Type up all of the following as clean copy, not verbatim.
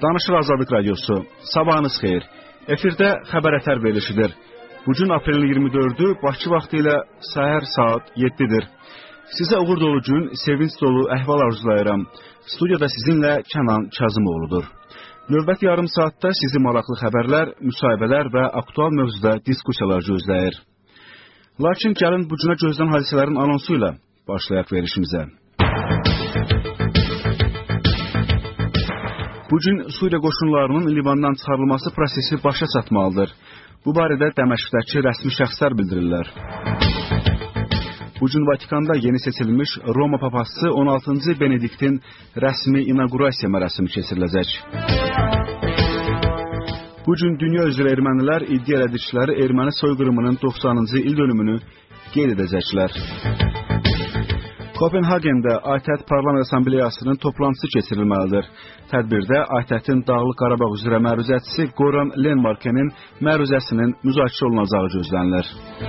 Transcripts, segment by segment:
Danışır Azadlıq Radiosu. Sabahınız xeyir. Efirdə xəbər ətər verilişidir. Bugün aprelin 24-ü Bakı vaxtı ilə səhər saat 7-dir. Sizə uğur dolu gün, sevinç dolu əhval arzulayıram. Studiyada sizinlə Kənan Kazımoğludur. Növbət yarım saatda sizi maraqlı xəbərlər, müsahibələr və aktual mövzuda diskusiyalar gözləyir. Lakin gəlin bugünə gözlənilən hadisələrin anonsu ilə başlayaq verilişimizə. Bugün Suriya qoşunlarının Livandan çıxarılması prosesi başa çatmalıdır. Bu barədə Dəməşqdəki rəsmi şəxslər bildirirlər. Bugün Vatikanda yeni seçilmiş Roma papası 16-cı Benediktin rəsmi inaqurasiya mərasimi keçiriləcək. Bugün dünya üzrə ermənilər iddia elədikləri erməni soyqırımının 90-cı il dönümünü qeyd edəcəklər. Kopenhagendə ATƏT Parlament Assambleyasının toplantısı keçirilməlidir. Tədbirdə ATƏT-in Dağlıq Qarabağ üzrə məruzəçisi Goran Lenmarkenin məruzəsinin müzakirə olunacağı gözlənilir.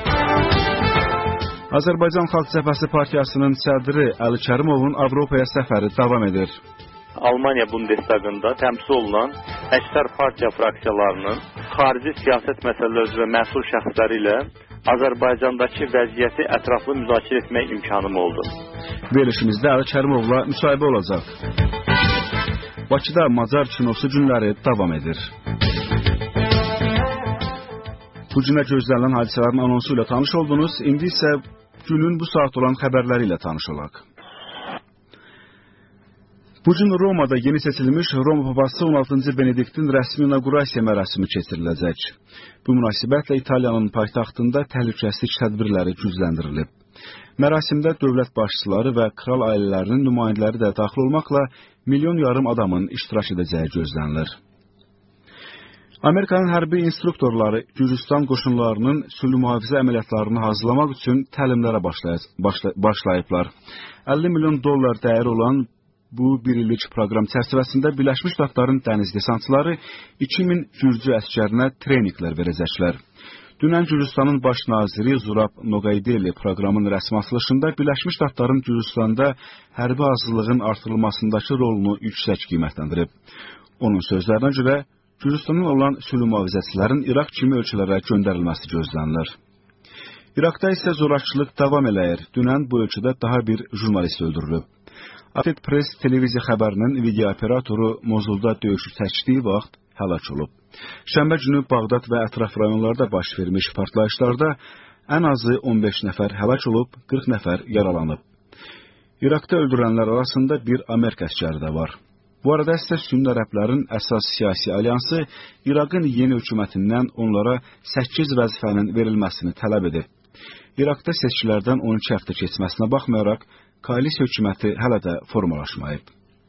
Azərbaycan Xalq Cəbhəsi Partiyasının sədri Əli Kərimovun Avropaya səfəri davam edir. Almaniya Bundestagında təmsil olunan əksər partiya fraksiyalarının xarici siyasət məsələləri üzrə məsul şəxsləri ilə Azərbaycandakı vəziyyəti ətraflı müzakirə etmək imkanım oldu. Verilişimizdə Əli Kərimovla müsahibə olacaq. Bakıda Macar kinosu günləri davam edir. Bu günə gözlənilən hadisələrin anonsu ilə tanış oldunuz. İndi isə günün bu saat olan xəbərləri ilə tanış olaq. Bugün Romada yeni seçilmiş Roma papası 16-cı Benediktin rəsmi inaqurasiya mərasimi keçiriləcək. Bu münasibətlə İtaliyanın paytaxtında təhlükəsizlik tədbirləri gücləndirilib. Mərasimdə dövlət başçıları və kral ailələrinin nümayəndələri də daxil olmaqla milyon yarım adamın iştirak edəcəyi gözlənilir. Amerikanın hərbi instruktorları Gürcüstan qoşunlarının sülh mühafizə əməliyyatlarını hazırlamaq üçün təlimlərə başlayıblar. 50 milyon dollar dəyəri olan bu bir illik proqram çərçivəsində Birləşmiş Ştatların dəniz desantçıları 2000 Gürcü əskərinə treninqlər verəcəklər. Dünən Gürcüstanın baş naziri Zurab Noqaydeli proqramın rəsmi açılışında Birləşmiş Ştatların Gürcüstanda hərbi hazırlığın artırılmasındakı rolunu yüksək qiymətləndirib. Onun sözlərinə görə Gürcüstanın olan sülh mühafizəçilərin İraq kimi ölkələrə göndərilməsi gözlənilir. İraqda isə zorakılıq davam eləyir. Dünən bu ölkədə daha bir jurnalist öldürülüb. Associated Press televiziya xəbərinin video operatoru Mozulda döyüşü çəkdiyi vaxt həlak olub. Şənbə günü Bağdad və ətraf rayonlarda baş vermiş partlayışlarda ən azı 15 nəfər həlak olub, 40 nəfər yaralanıb. İraqda öldürülənlər arasında bir Amerika əskəri də var. Bu arada isə Sünni ərəblərin əsas siyasi alyansı İraqın yeni hökumətindən onlara 8 vəzifənin verilməsini tələb edib. İraqda seçkilərdən 12 həftə keçməsinə baxmayaraq, koalisiya hökuməti hələ də formalaşmayıb.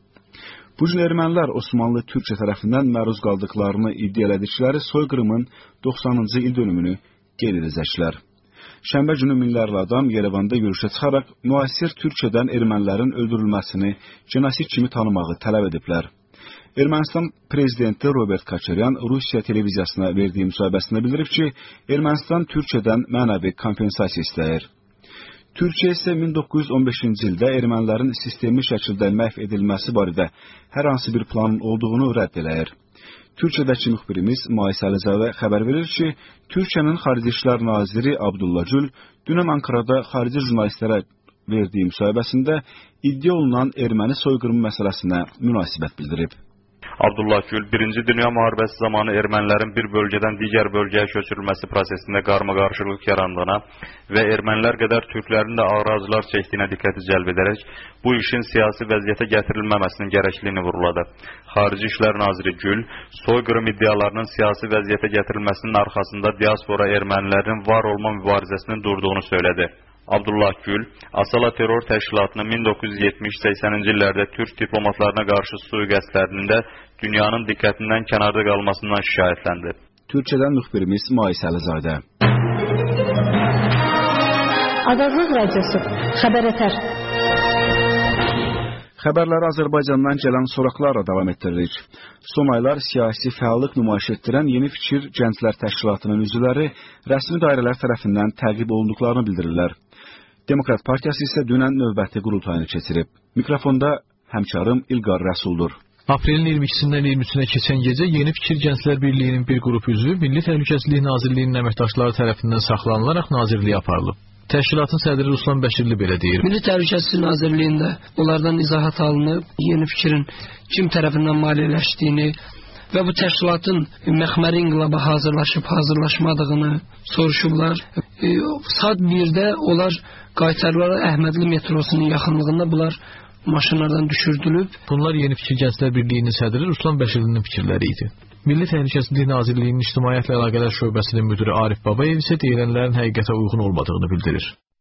Bu gün ermənilər Osmanlı Türkiyə tərəfindən məruz qaldıqlarını iddia elədikləri soyqırımın 90-cı il dönümünü qeyd edəcəklər. Şənbə günü minlərlə adam Yerevanda yürüşə çıxaraq müasir Türkiyədən ermənilərin öldürülməsini genosid kimi tanımağı tələb ediblər. Ermənistan prezidenti Robert Koçaryan Rusiya televiziyasına verdiyi müsahibəsində bildirib ki, Ermənistan Türkiyədən mənəvi kompensasiya istəyir. Türkiyə isə 1915-ci ildə ermənilərin sistemli şəkildə məhv edilməsi barədə hər hansı bir planın olduğunu rədd eləyir. Türkiyədəki müxbirimiz Mais Əlizadə xəbər verir ki, Türkiyənin Xarici İşlər Naziri Abdullah Gül dünən Ankarada xarici jurnalistlərə verdiyi müsahibəsində iddia olunan erməni soyqırımı məsələsinə münasibət bildirib. Abdullah Gül, 1-ci Dünya müharibəsi zamanı ermənilərin bir bölgədən digər bölgəyə köçürülməsi prosesində qarmaqarışıqlıq yarandığına və ermənilər qədər türklərin də ağır acılar çəkdiyinə diqqəti cəlb edərək, bu işin siyasi vəziyyətə gətirilməməsinin gərəkliyini vuruladı. Xarici İşlər Naziri Gül, soyqırım iddialarının siyasi vəziyyətə gətirilməsinin arxasında diaspora ermənilərin var olma mübarizəsinin durduğunu söylədi. Abdullah Gül, Asala terror təşkilatının 1970-80-ci illərdə türk diplomatlarına qarşı sui-qəsdlərinin də dünyanın diqqətindən kənarda qalmasından şikayətləndi. Türkiyədən müxbirimiz Mais Əlizadə. Azadlıq Radiosu, xəbər ətər. Xəbərləri Azərbaycandan gələn soraqlarla davam etdiririk. Son aylar siyasi fəallıq nümayiş etdirən Yeni Fikir Gənclər Təşkilatının üzvləri rəsmi dairələr tərəfindən təqib olunduqlarını bildirirlər. Demokrat Partiyası isə dünən növbəti qurultayını keçirib. Mikrofonda həmkarım İlqar Rəsuldur. Aprelin 22-dən 23-nə keçən gecə Yeni Fikir Gənclər Birliyinin bir qrup üzvü Milli Təhlükəsizlik Nazirliyinin əməkdaşları tərəfindən saxlanılaraq nazirliyə aparılıb. Təşkilatın sədri Ruslan Bəşirli belə deyir. Milli Təhlükəsizlik Nazirliyində onlardan izahat alınıb, Yeni Fikirin kim tərəfindən maliyyələşdiyini və bu təşkilatın məxməri inqilaba hazırlaşmadığını soruşublar. Saat 1-də onlar qaytarılaraq Əhmədli metrosunun yaxınlığında bunlar maşınlardan düşürdülüb. Bunlar Yeni Fikir Gənclər Birliyinin sədri Ruslan Bəşirlinin fikirləri idi. Milli Təhlükəsizlik Nazirliyinin İctimaiyyətlə Əlaqələr Şöbəsinin müdiri Arif Babayev isə deyilənlərin həqiqətə uyğun olmadığını bildirir.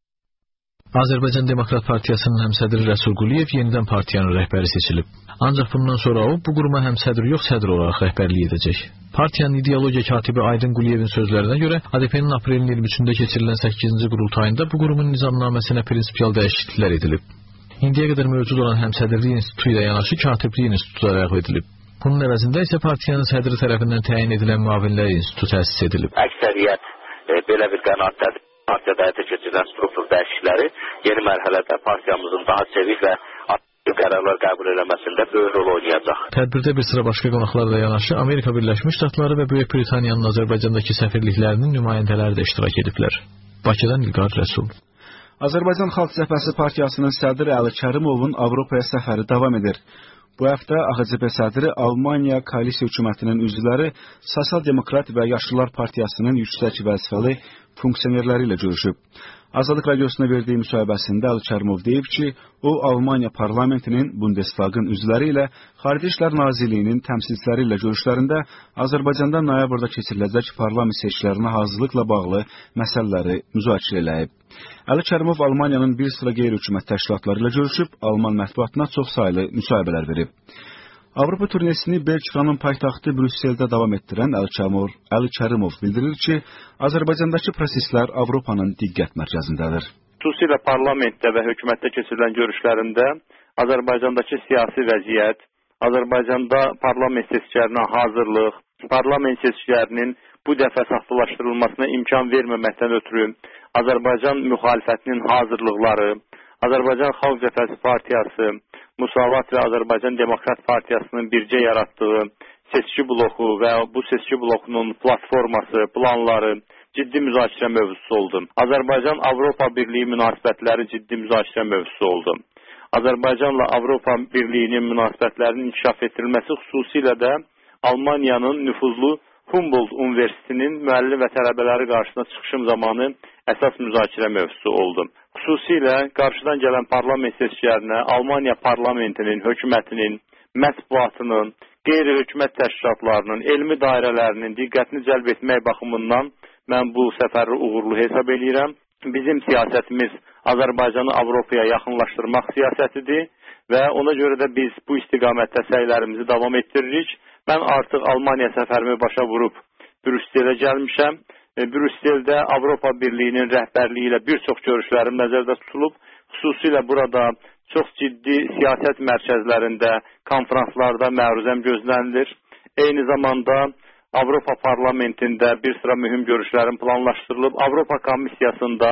Azərbaycan Demokrat Partiyasının həmsədri Rəsul Quliyev yenidən partiyanın rəhbəri seçilib. Ancaq bundan sonra o, bu quruma həmsədr yox, sədr olaraq rəhbərlik edəcək. Partiyanın ideologiya katibi Aydın Quliyevin sözlərinə görə, ADP-nin aprelin 23-də keçirilən 8-ci qurultayında bu qurumun nizamnaməsinə prinsipial dəyişikliklər edilib. İndiyə qədər mövcud olan həmsədrlik institutu ilə yanaşı katiblik institutu ləğv edilib. Bunun əvəzində isə partiyanın sədri tərəfindən təyin edilən müavinlər institutu təsis edilib. Əksəriyyət belə bir qənaətdədir. Partiyada həyata keçirilən struktur dəyişiklikləri yeni mərhələdə partiyamızın daha çevik və qərarlar qəbul etməsində böyük rol oynayacaq. Tədbirdə bir sıra başqa qonaqlarla yanaşı Amerika Birləşmiş Ştatları və Böyük Britaniyanın Azərbaycandakı səfirliklərinin nümayəndələri də iştirak ediblər. Bakıdan İlqar Rəsul. Azərbaycan Xalq Cəbhəsi Partiyasının sədri Əli Kərimovun Avropaya səfəri davam edir. Bu həftə AXCP sədri Almaniya koalisiya hökumətinin üzvləri Sosial-Demokrat və Yaşlılar Partiyasının yüksək vəzifəli funksionerləri ilə görüşüb. Azadlıq Radiosuna verdiyi müsahibəsində Əli Kərimov deyib ki, o Almaniya parlamentinin Bundestagın üzvləri ilə Xarici İşlər Nazirliyinin təmsilçiləri ilə görüşlərində Azərbaycanda noyabrda keçiriləcək parlament seçkilərinə hazırlıqla bağlı məsələləri müzakirə edib. Əli Kərimov Almaniyanın bir sıra qeyri-hökumət təşkilatları ilə görüşüb, Alman mətbuatına çox saylı müsahibələr verib. Avropa turnesini Belçikanın paytaxtı Brüsseldə davam etdirən Əli Kərimov bildirir ki, Azərbaycandakı proseslər Avropanın diqqət mərkəzindədir. Xüsusilə parlamentdə və hökumətdə keçirilən görüşlərində Azərbaycandakı siyasi vəziyyət, Azərbaycanda parlament seçkilərinə hazırlıq, parlament seçkilərinin bu dəfə saxtalaşdırılmasına imkan verməməkdən ötürü Azərbaycan müxalifətinin hazırlıqları, Azərbaycan Xalq Cəbhəsi Partiyası, Musavat və Azərbaycan Demokrat Partiyasının bircə yaratdığı seçki bloku və bu seçki blokunun platforması, planları ciddi müzakirə mövzusu oldu. Azərbaycan-Avropa Birliyi münasibətləri ciddi müzakirə mövzusu oldu. Azərbaycanla Avropa Birliyinin münasibətlərinin inkişaf etdirilməsi xüsusilə də Almaniyanın nüfuzlu Humboldt Universitetinin müəllim və tələbələri qarşısına çıxışım zamanı əsas müzakirə mövzusu oldu. Xüsusilə qarşıdan gələn parlament seçkilərinə Almaniya parlamentinin, hökumətinin, mətbuatının, qeyri-hökumət təşkilatlarının, elmi dairələrinin diqqətini cəlb etmək baxımından mən bu səfəri uğurlu hesab edirəm. Bizim siyasətimiz Azərbaycanı Avropaya yaxınlaşdırmaq siyasətidir və ona görə də biz bu istiqamətdə səylərimizi davam etdiririk. Mən artıq Almaniya səfərimi başa vurub Brüsselə gəlmişəm. Brüsseldə Avropa Birliyinin rəhbərliyi ilə bir çox görüşlərim nəzərdə tutulub. Xüsusilə burada çox ciddi siyasət mərkəzlərində, konferanslarda məruzəm gözlənilir. Eyni zamanda Avropa Parlamentində bir sıra mühüm görüşlərin planlaşdırılıb. Avropa Komissiyasında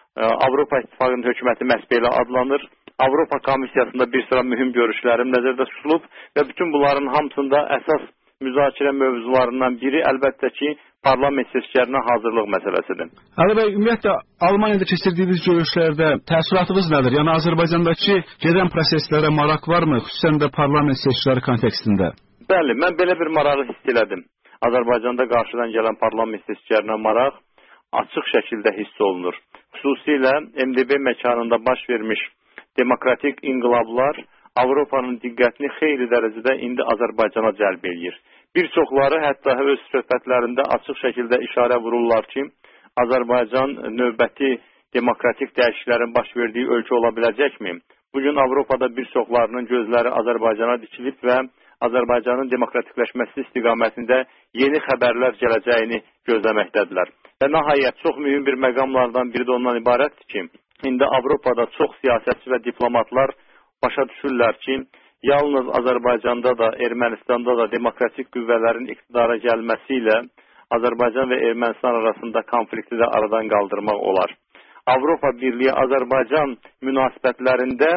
Avropa İttifaqının hökuməti məhz belə adlanır. Avropa Komissiyasında bir sıra mühüm görüşlərim nəzərdə tutulub və bütün bunların hamısında əsas müzakirə mövzularından biri əlbəttə ki, parlament seçkilərinə hazırlıq məsələsidir. Əli bəy, ümumiyyətlə Almaniyada keçirdiyiniz görüşlərdə təəssüratınız nədir? Yəni Azərbaycandakı gedən proseslərə maraq varmı, xüsusən də parlament seçkiləri kontekstində? Bəli, mən belə bir marağı hiss elədim. Azərbaycanda qarşıdan gələn parlament seçkilərinə maraq açıq şəkildə hiss olunur. Xüsusilə MDB məkanında baş vermiş demokratik inqilablar Avropanın diqqətini xeyli dərəcədə indi Azərbaycana cəlb edir. Bir çoxları hətta öz söhbətlərində açıq şəkildə işarə vururlar ki, Azərbaycan növbəti demokratik dəyişikliklərin baş verdiyi ölkə ola biləcəkmi? Bugün Avropada bir çoxlarının gözləri Azərbaycana dikilib və Azərbaycanın demokratikləşməsi istiqamətində yeni xəbərlər gələcəyini gözləməkdədirlər. Və nəhayət çox mühüm bir məqamlardan biri də ondan ibarətdir ki, indi Avropada çox siyasətçi və diplomatlar başa düşürlər ki, yalnız Azərbaycanda da, Ermənistanda da demokratik qüvvələrin iqtidara gəlməsi ilə Azərbaycan və Ermənistan arasında konflikti də aradan qaldırmaq olar. Avropa Birliyi Azərbaycan münasibətlərində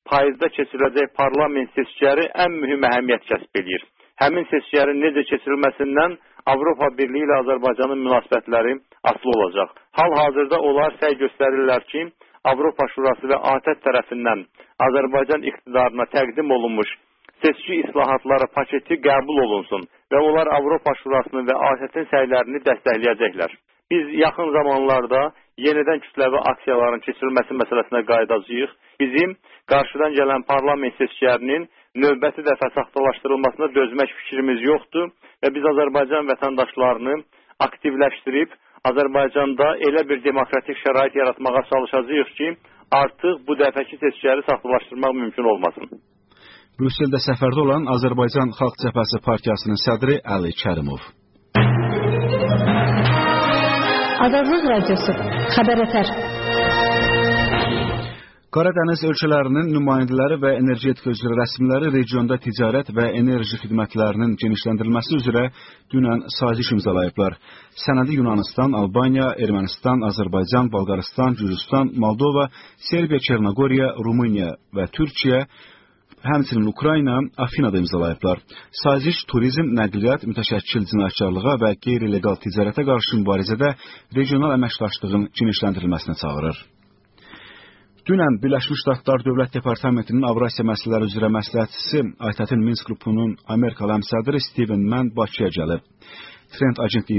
payızda keçiriləcək parlament seçkiləri ən mühüm əhəmiyyət kəsb edir. Həmin seçkilərin necə keçirilməsindən Avropa Birliyi ilə Azərbaycanın münasibətləri asılı olacaq. Hal-hazırda onlar səy göstərirlər ki, Avropa Şurası və ATƏT tərəfindən Azərbaycan iqtidarına təqdim olunmuş seçki islahatları paketi qəbul olunsun və onlar Avropa Şurasının və ATƏT-in səylərini dəstəkləyəcəklər. Biz yaxın zamanlarda yenidən kütləvi aksiyaların keçirilməsi məsələsinə qayıdacağıq. Bizim qarşıdan gələn parlament seçkilərinin növbəti dəfə saxtalaşdırılmasına dözmək fikrimiz yoxdur və biz Azərbaycan vətəndaşlarını aktivləşdirib Azərbaycanda elə bir demokratik şərait yaratmağa çalışacağıq ki, artıq bu dəfəki seçkiləri saxtalaşdırmaq mümkün olmasın. Brüsseldə səfərdə olan Azərbaycan Xalq Cəbhəsi Partiyasının sədri Əli Kərimov. Azadlıq Radyosu, xəbər etər. Qaradəniz ölkələrinin nümayəndələri və energetika üzrə rəsmiləri regionda ticarət və enerji xidmətlərinin genişləndirilməsi üzrə dünən saziş imzalayıblar. Sənədi Yunanistan, Albaniya, Ermənistan, Azərbaycan, Bolqarıstan, Gürcüstan, Moldova, Serbiya, Çernogoriya, Rumıniya və Türkiyə, həmçinin Ukrayna, Afinada imzalayıblar. Saziş turizm, nəqliyyat, mütəşəkkil cinayətkarlığa və qeyri-legal ticarətə qarşı mübarizədə regional əməkdaşlığın genişləndirilməsinə çağırır. Dünən Birləşmiş Ştatlar Dövlət Departamentinin Avrasiya məsələləri üzrə məsləhətçisi ATƏT-in Minsk qrupunun Amerikalı həmsədri Steven Mann Bakıya gəlib. Trend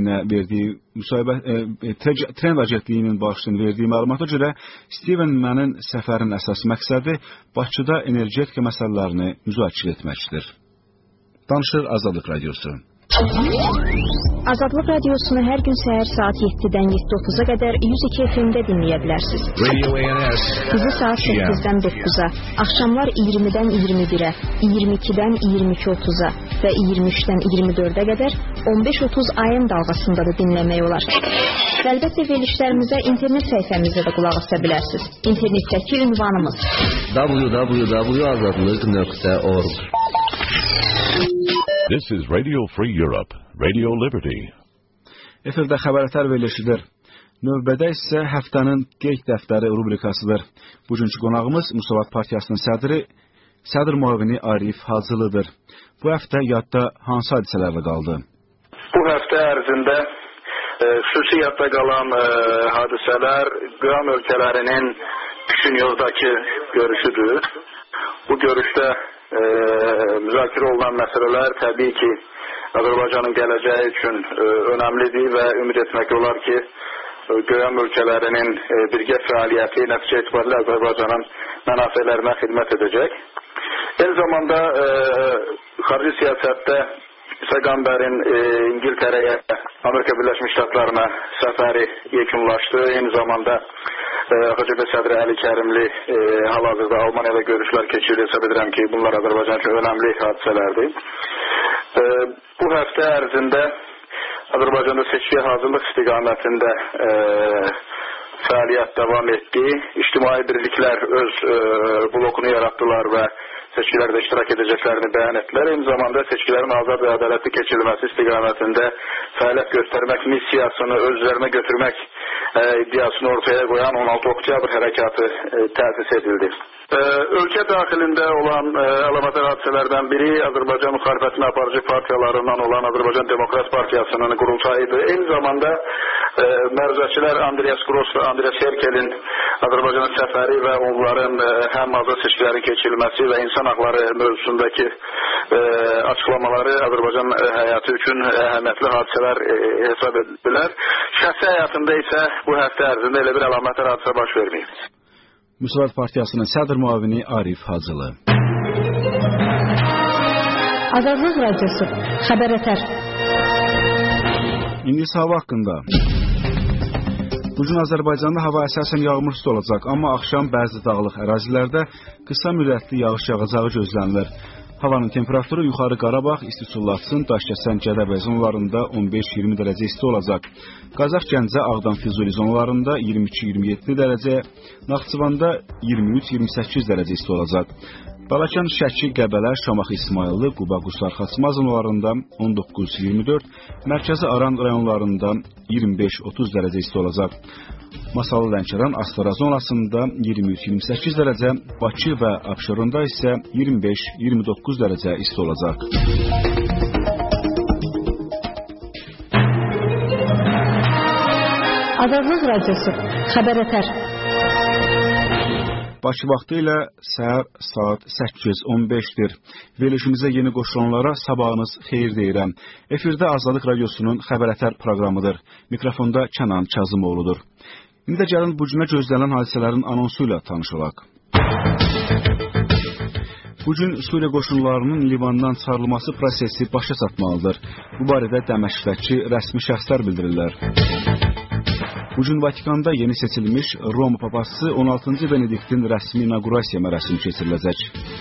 agentliyinin bağışlayın verdiyi məlumata görə Steven Mann'ın səfərin əsas məqsədi Bakıda energetika məsələlərini müzakirə etməkdir. Danışır Azadlıq Radyosu. Azadlıq Radiosunu hər gün səhər saat 7-dən 7:30-a qədər 102 FM-də dinləyə bilərsiniz. Bizi saat 8-dən 9-a, axşamlar 20-dən 21-ə, 22-dən 22:30-a və 23-dən 24-ə qədər 15:30 AM dalğasında da dinləmək olar. Və əlbəttə verilişlərimizə internet səhifəmizdə də qulaq asa bilərsiniz. İnternetdəki ünvanımız www.azadlıq.org. This is Radio Free Europe, Radio Liberty. Efirdə xəbərlər verilişidir. Növbədə isə həftənin qeyd dəftəri rubrikasıdır. Bugünkü qonağımız Müsavat Partiyasının sədr müavini Arif Hacılıdır. Bu həftə yadda hansı hadisələrlə qaldı? Bu həftə ərzində xüsusi yadda qalan hadisələr qıram ölkələrinin Kişinyovdakı görüşüdür. Bu görüşdə müzakirə olunan məsələlər təbii ki, Azərbaycanın gələcəyi üçün önəmlidir və ümid etmək olar ki, qıram ölkələrinin birgə fəaliyyəti nəticə etibarilə Azərbaycanın mənafələrinə xidmət edəcək. Eyni zamanda xarici siyasətdə Peyğəmbərin İngiltərəyə, Amerika Birləşmiş Ştatlarına səfəri yekunlaşdı. Eyni zamanda AXCB sədri Əli Kərimli hal-hazırda Almaniyada görüşlər keçirir. Hesab edirəm ki, bunlar Azərbaycan üçün önəmli hadisələrdir. Bu həftə ərzində Azərbaycanda seçkiyə hazırlıq istiqamətində fəaliyyət davam etdi. İctimai birliklər öz blokunu yaratdılar və seçkilərdə iştirak edəcəklərini bəyan etdilər. Eyni zamanda seçkilərin azad və ədalətli keçirilməsi istiqamətində fəaliyyət göstərmək missiyasını özlərinə götürmək iddiasını ortaya qoyan 16 oktyabr hərəkatı təsis edildi. Ölkə daxilində olan əlamətdar hadisələrdən biri Azərbaycan müxalifətini aparıcı partiyalarından olan Azərbaycan Demokrat Partiyasının qurultayıdır. Eyni zamanda məruzəçilər Andreas Gross və Andreas Herkel'in Azərbaycana səfəri və onların həm azad seçkilərin keçirilməsi və insan haqları mövzusundakı açıqlamaları Azərbaycan həyatı üçün əhəmiyyətli hadisələr hesab edildilər. Şəxsi həyatında isə bu həftə ərzində elə bir əlamətdar hadisə baş verməyib. Müsavat Partiyasının sədr müavini Arif Hacılı. Azadlıq Radyosu, xəbər etər. İndi hava haqqında. Bugün Azərbaycanda hava əsasən yağmursuz olacaq, amma axşam bəzi dağlıq ərazilərdə qısa müddətli yağış yağacağı gözlənilir. Havanın temperaturu yuxarı Qarabağ, İstisullatın, Daşkəsən, Gədəbəy zonalarında 15-20 dərəcə isti olacaq. Qazax, Gəncə, Ağdam, Füzuli zonalarında 22-27 dərəcə, Naxçıvanda 23-28 dərəcə isti olacaq. Balakən, Şəki, Qəbələ, Şamaxı, İsmayıllı, Quba, Qusar, Xaçmaz zonalarında 19-24, Mərkəzi Aran rayonlarında 25-30 dərəcə isti olacaq. Masallı Lənkəran, Astara zonasında 23-28 dərəcə, Bakı və Abşeronda isə 25-29 dərəcə isti olacaq. Azadlıq Radiosu, xəbər ötər. Bakı vaxtı ilə səhər saat 8:15-dir. Verilişimizə yeni qoşulanlara sabahınız xeyir deyirəm. Efirdə Azadlıq Radiosunun xəbər ötər proqramıdır. Mikrofonda Kənan Kazımoğludur. İndi də gəlin bu günə gözlənilən hadisələrin anonsu ilə tanış olaq. Bugün Suriya qoşunlarının Livandan çıxarılması prosesi başa çatmalıdır. Bu barədə Dəməşqdəki rəsmi şəxslər bildirirlər. Bugün Vatikanda yeni seçilmiş Roma papası 16. Benediktin rəsmi inaugurasiya mərasimi keçiriləcək.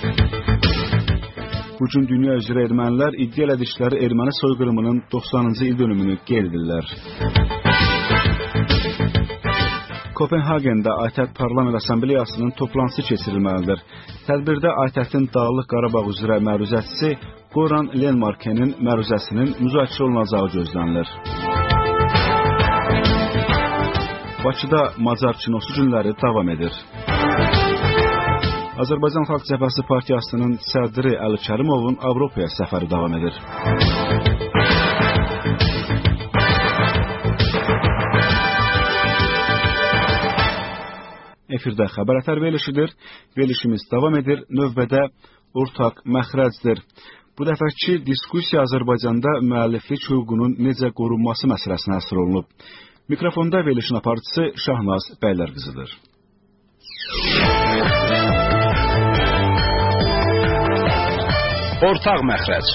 Bugün dünya üzrə ermənilər iddia elədikləri erməni soyqırımının 90-cı il dönümünü qeyd edirlər. Kopenhagendə ATƏT Parlament Assambleyasının toplantısı keçirilməlidir. Tədbirdə ATƏT-in Dağlıq Qarabağ üzrə məruzəçisi Goran Lenmarkenin məruzəsinin müzakirə olunacağı gözlənilir. Bakıda Macar kinosu günləri davam edir. Azərbaycan Xalq Cəbhəsi Partiyasının sədri Əli Kərimovun Avropaya səfəri davam edir. Efirdə xəbər ötər verilişidir. Verilişimiz davam edir. Növbədə ortaq məxrəcdir. Bu dəfəki diskussiya Azərbaycanda müəlliflik hüququnun necə qorunması məsələsinə həsr olunub. Mikrofonda verilişin aparıcısı Şahnaz Bəylərqızıdır. Ortaq məxrəc.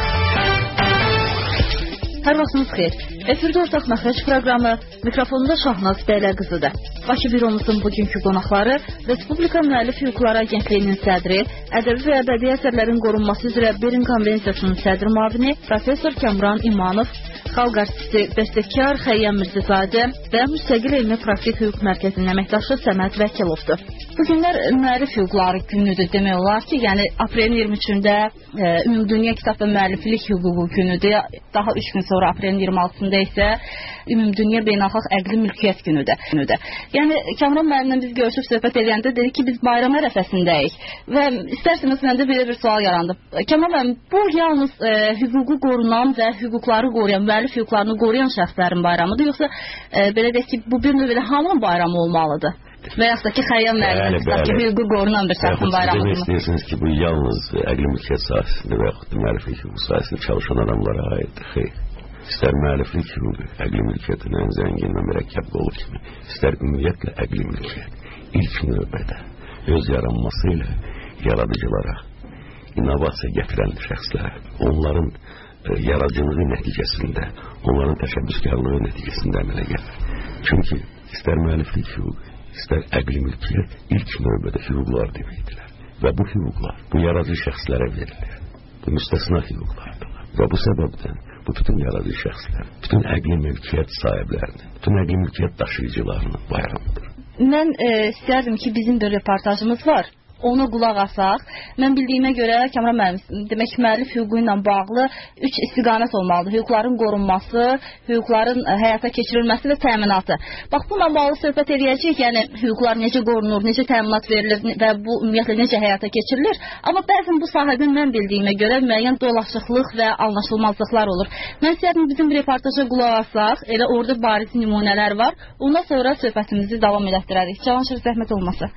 Hər vaxtınız xeyir. Efirdə Ortaq Məxrəc proqramı, mikrofonda Şahnaz Bəylərqızıdır. Bakı büromuzun bugünkü qonaqları Respublika Müəllif Hüquqları Agentliyinin sədri, ədəbi və ədəbi əsərlərin qorunması üzrə Berin Konvensiyasının sədr müavini Professor Kamran İmanov, xalq artisti, bəstəkar Xəyyam Mirzazadə və Müstəqil Elmi Praktik Hüquq Mərkəzinin əməkdaşı Səməd Vəkilovdur. Bugünlər müəllif hüquqları günüdür demək olar ki, yəni aprelin 23-də Ümumdünya Kitab və Müəlliflik Hüququ günüdür. Daha 3 gün sonra aprelin 26-da isə Ümumdünya Beynəlxalq Əqli Mülkiyyət günüdür. Yəni Kamran müəllimlə biz görüşüb söhbət edəndə dedik ki, biz bayram ərəfəsindəyik və istərseniz məndə belə bir sual yarandı. Kamran müəllim, bu yalnız hüququ qorunan və hüquqları qoruyan, müəllif hüquqlarını qoruyan şəxslərin bayramıdır, yoxsa belə deyək ki, bu bir növdə hamının bayramı olmalıdır? Və yaxud da ki, Xəyyam müəllimin kitabki hüququ qorunan bir şəxsin bayramıdır. Demək istəyirsiniz ki, bu yalnız əqli mülkiyyət sahəsində və yaxud da müəlliflik hüququ sahəsində çalışan adamlara aiddir. Xeyr. İstər müəlliflik hüququ, əqli mülkiyyətin ən zəngin və mürəkkəb qolu kimi, istər ümumiyyətlə əqli mülkiyyət ilk növbədə öz yaranması ilə yaradıcılara, innovasiya gətirən şəxslərə, onların yaradıcılığı nəticəsində, onların təşəbbüskarlığı nəticəsində əmələ gəlir. Çünki istər müəlliflik hüququ, istər əqli mülkiyyət ilk növbədə hüquqlar deməkdirlər. Və bu hüquqlar bu yaradıcı şəxslərə verilir. Bu müstəsna hüquqlardır. Və bu səbəbdən bu bütün yaradıcı şəxslər, bütün əqli mülkiyyət sahiblərinin, bütün əqli mülkiyyət daşıyıcılarının bayramıdır. Mən istərdim ki, bizim bir reportajımız var. Ona qulaq asaq. Mən bildiyimə görə Kamran müəllim, demək müəllif hüququ ilə bağlı 3 istiqamət olmalıdır. Hüquqların qorunması, hüquqların həyata keçirilməsi və təminatı. Bax, bununla bağlı söhbət edəcəyik. Yəni hüquqlar necə qorunur, necə təminat verilir və bu ümumiyyətlə necə həyata keçirilir. Amma bəzən bu sahədə mən bildiyimə görə müəyyən dolaşıqlıq və anlaşılmazlıqlar olur. Mən istərdim bizim reportaja qulaq asaq. Elə orada bariz nümunələr var. Ondan sonra söhbətimizi davam etdirərik. Cavanşir, zəhmət olmasa.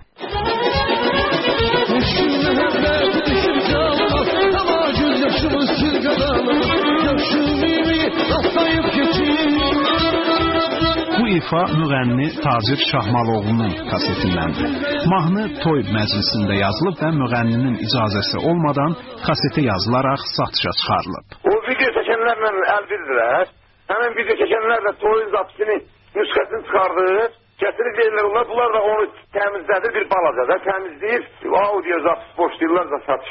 Bu ifa müğənni Tacir Şahmaloğlu'nun kasetindəndir. Mahnı toy məclisində yazılıb və müğənninin icazəsi olmadan kasete yazılaraq satışa çıxarılıb. O video çəkənlərlə əlbirdirlər. Həmin video çəkənlərlə toyun zapisini, nüsxəsini çıxardır. Gətirir deyirlər, bunlar da onu təmizlədir bir balaca da. Təmizləyir, audio zapis boşlayırlar da satışa.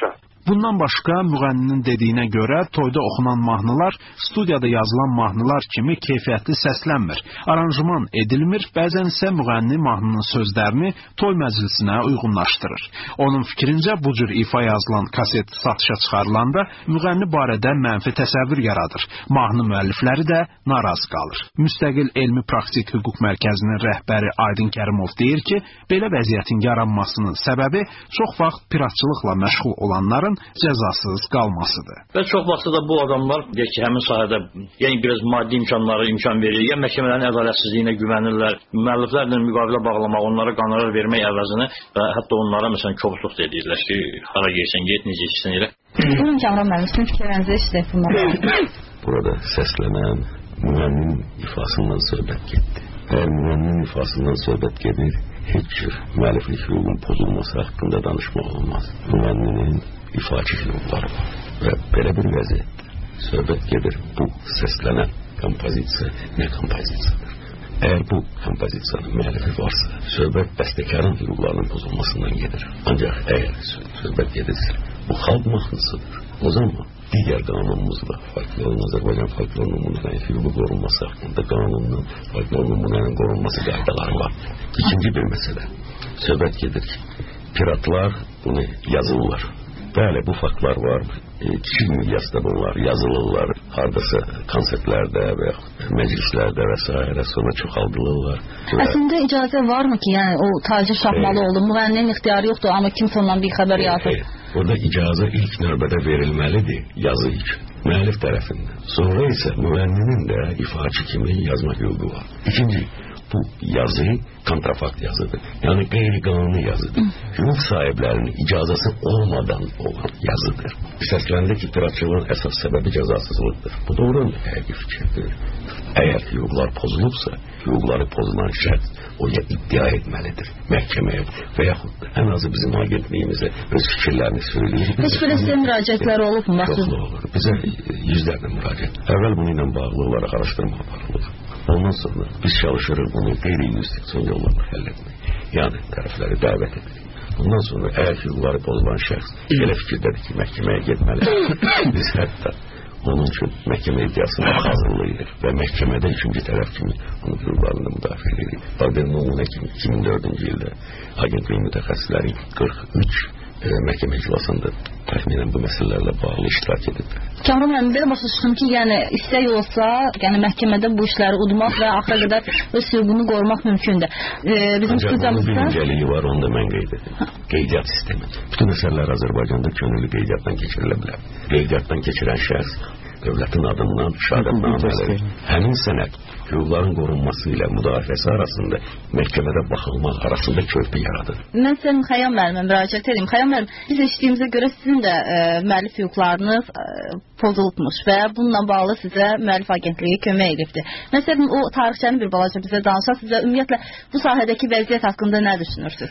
Bundan başqa müğənninin dediyinə görə toyda oxunan mahnılar studiyada yazılan mahnılar kimi keyfiyyətli səslənmir, aranjman edilmir, bəzən isə müğənni mahnının sözlərini toy məclisinə uyğunlaşdırır. Onun fikrincə bu cür ifa yazılan kaset satışa çıxarılanda müğənni barədə mənfi təsəvvür yaradır. Mahnı müəllifləri də narazı qalır. Müstəqil Elmi Praktik Hüquq Mərkəzinin rəhbəri Aydın Kərimov deyir ki, belə vəziyyətin yaranmasının səbəbi çox vaxt piratçılıqla məşğul olanların cəzasız qalmasıdır. Və çox vaxt da bu adamlar deyək ki, həmin sahədə yəni biraz maddi imkan verir, ya məhkəmələrin ədalətsizliyinə güvənirlər, müəlliflərlə müqavilə bağlamaq, onlara qonorar vermək əvəzinə və hətta onlara məsələn kobudluq da edirlər ki, hara gəlsən get, necə işsən elə. Bunun Kamran müəllim, sizin fikirlərinizi eşitdik. Burada səslənən müğənninin ifasından söhbət getdi. Əgər müğənninin ifasından söhbət gedir, heç cür müəlliflik hüququnun pozulması haqqında danışmaq olmaz. Müğənninin ifaçı hüquqları var və belə bir vəziyyətdə söhbət gedir. Bu səslənən kompozisiya nə kompozisiyadır? Əgər bu kompozisiyanın müəllifi varsa, söhbət bəstəkarın hüquqlarının pozulmasından gedir. Ancaq əgər söhbət gedirsə, bu xalq mahnısıdır. O zaman digər qanunumuzda Azərbaycan folklor nümunələrinin hüququ qorunması haqqında qanunun folklor nümunələrinin qorunması qaydaları var. İkinci bir məsələ. Söhbət gedir ki, piratlar bunu yazırlar. Bəli, bu faktlar var. Kiçik miqyasda bunlar yazılırlar. Hardasa konsertlərdə və məclislərdə və s. sonra çoxaldılırlar. Əslində icazə varmı ki, yəni o Tacir Şahmalıoğlu müğənninin ixtiyarı yoxdur, amma kimsə ondan bir xəbər yazır? Orada icazə ilk növbədə verilməlidir yazı üçün, müəllif tərəfindən. Sonra isə müğənninin də ifaçı kimi yazma hüququ var. İkinci, bu yazı kontrafakt yazıdır. Yəni qeyri-qanuni yazıdır. Hüquq sahiblərinin icazəsi olmadan olan yazıdır. Səsləndi ki, piratçılığın əsas səbəbi cəzasızlıqdır. Bu doğrudan həqiqi fikirdir. Əgər hüquqlar pozulubsa, hüquqları pozulan şəxs o ya iddia etməlidir məhkəməyə və yaxud da ən azı bizim agentliyimizə öz fikirlərini söyləyir. Heç bir sizə müraciətlər olub mu? Çoxlu olur. Bizə yüzlərlə müraciət. Əvvəl bununla bağlı olaraq araşdırma aparılır. Ondan sonra biz çalışırıq bunu qeyri-investisiyon yollarla həll etmək. Yəni tərəfləri dəvət edirik. Ondan sonra əgər hüquqları pozulan şəxs elə fikirdədir ki, məhkəməyə getməlidir. Biz hətta onun üçün məhkəmə iddiasını hazırlayırıq və məhkəmədə üçüncü tərəf kimi onun hüquqlarını müdafiə edirik. Bir nümunə kimi 2004-cü ildə agentliyin mütəxəssisləri 43 məhkəmə iclasında təxminən bu məsələlərlə bağlı iştirak edib. Kamran müəllim, belə başa düşdüm ki, yəni istək olsa, yəni məhkəmədə bu işləri udmaq və axıra qədər öz hüququnu qorumaq mümkündür. Bizim studiyamızda bir incəliyi var, onu da mən qeyd edim. Qeydiyyat sistemi. Bütün məsələlər Azərbaycanda könüllü qeydiyyatdan keçirilə bilər. Qeydiyyatdan keçirən şəxs dövlətin adından şəhadətnamələri, həmin sənəd hüquqların qorunması ilə müdafiəsi arasında məhkəmədə baxılmaq arasında körpü yaradır. Mən sizin Xəyam müəllimə müraciət edeyim. Xəyam müəllim, biz eşitdiyimizə görə sizin də müəllif hüquqlarınız pozulubmuş və bununla bağlı sizə müəllif agentliyi kömək edibdir. Məsələn, o tarixçəni bir balaca bizə danışasınız və ümumiyyətlə bu sahədəki vəziyyət haqqında nə düşünürsünüz?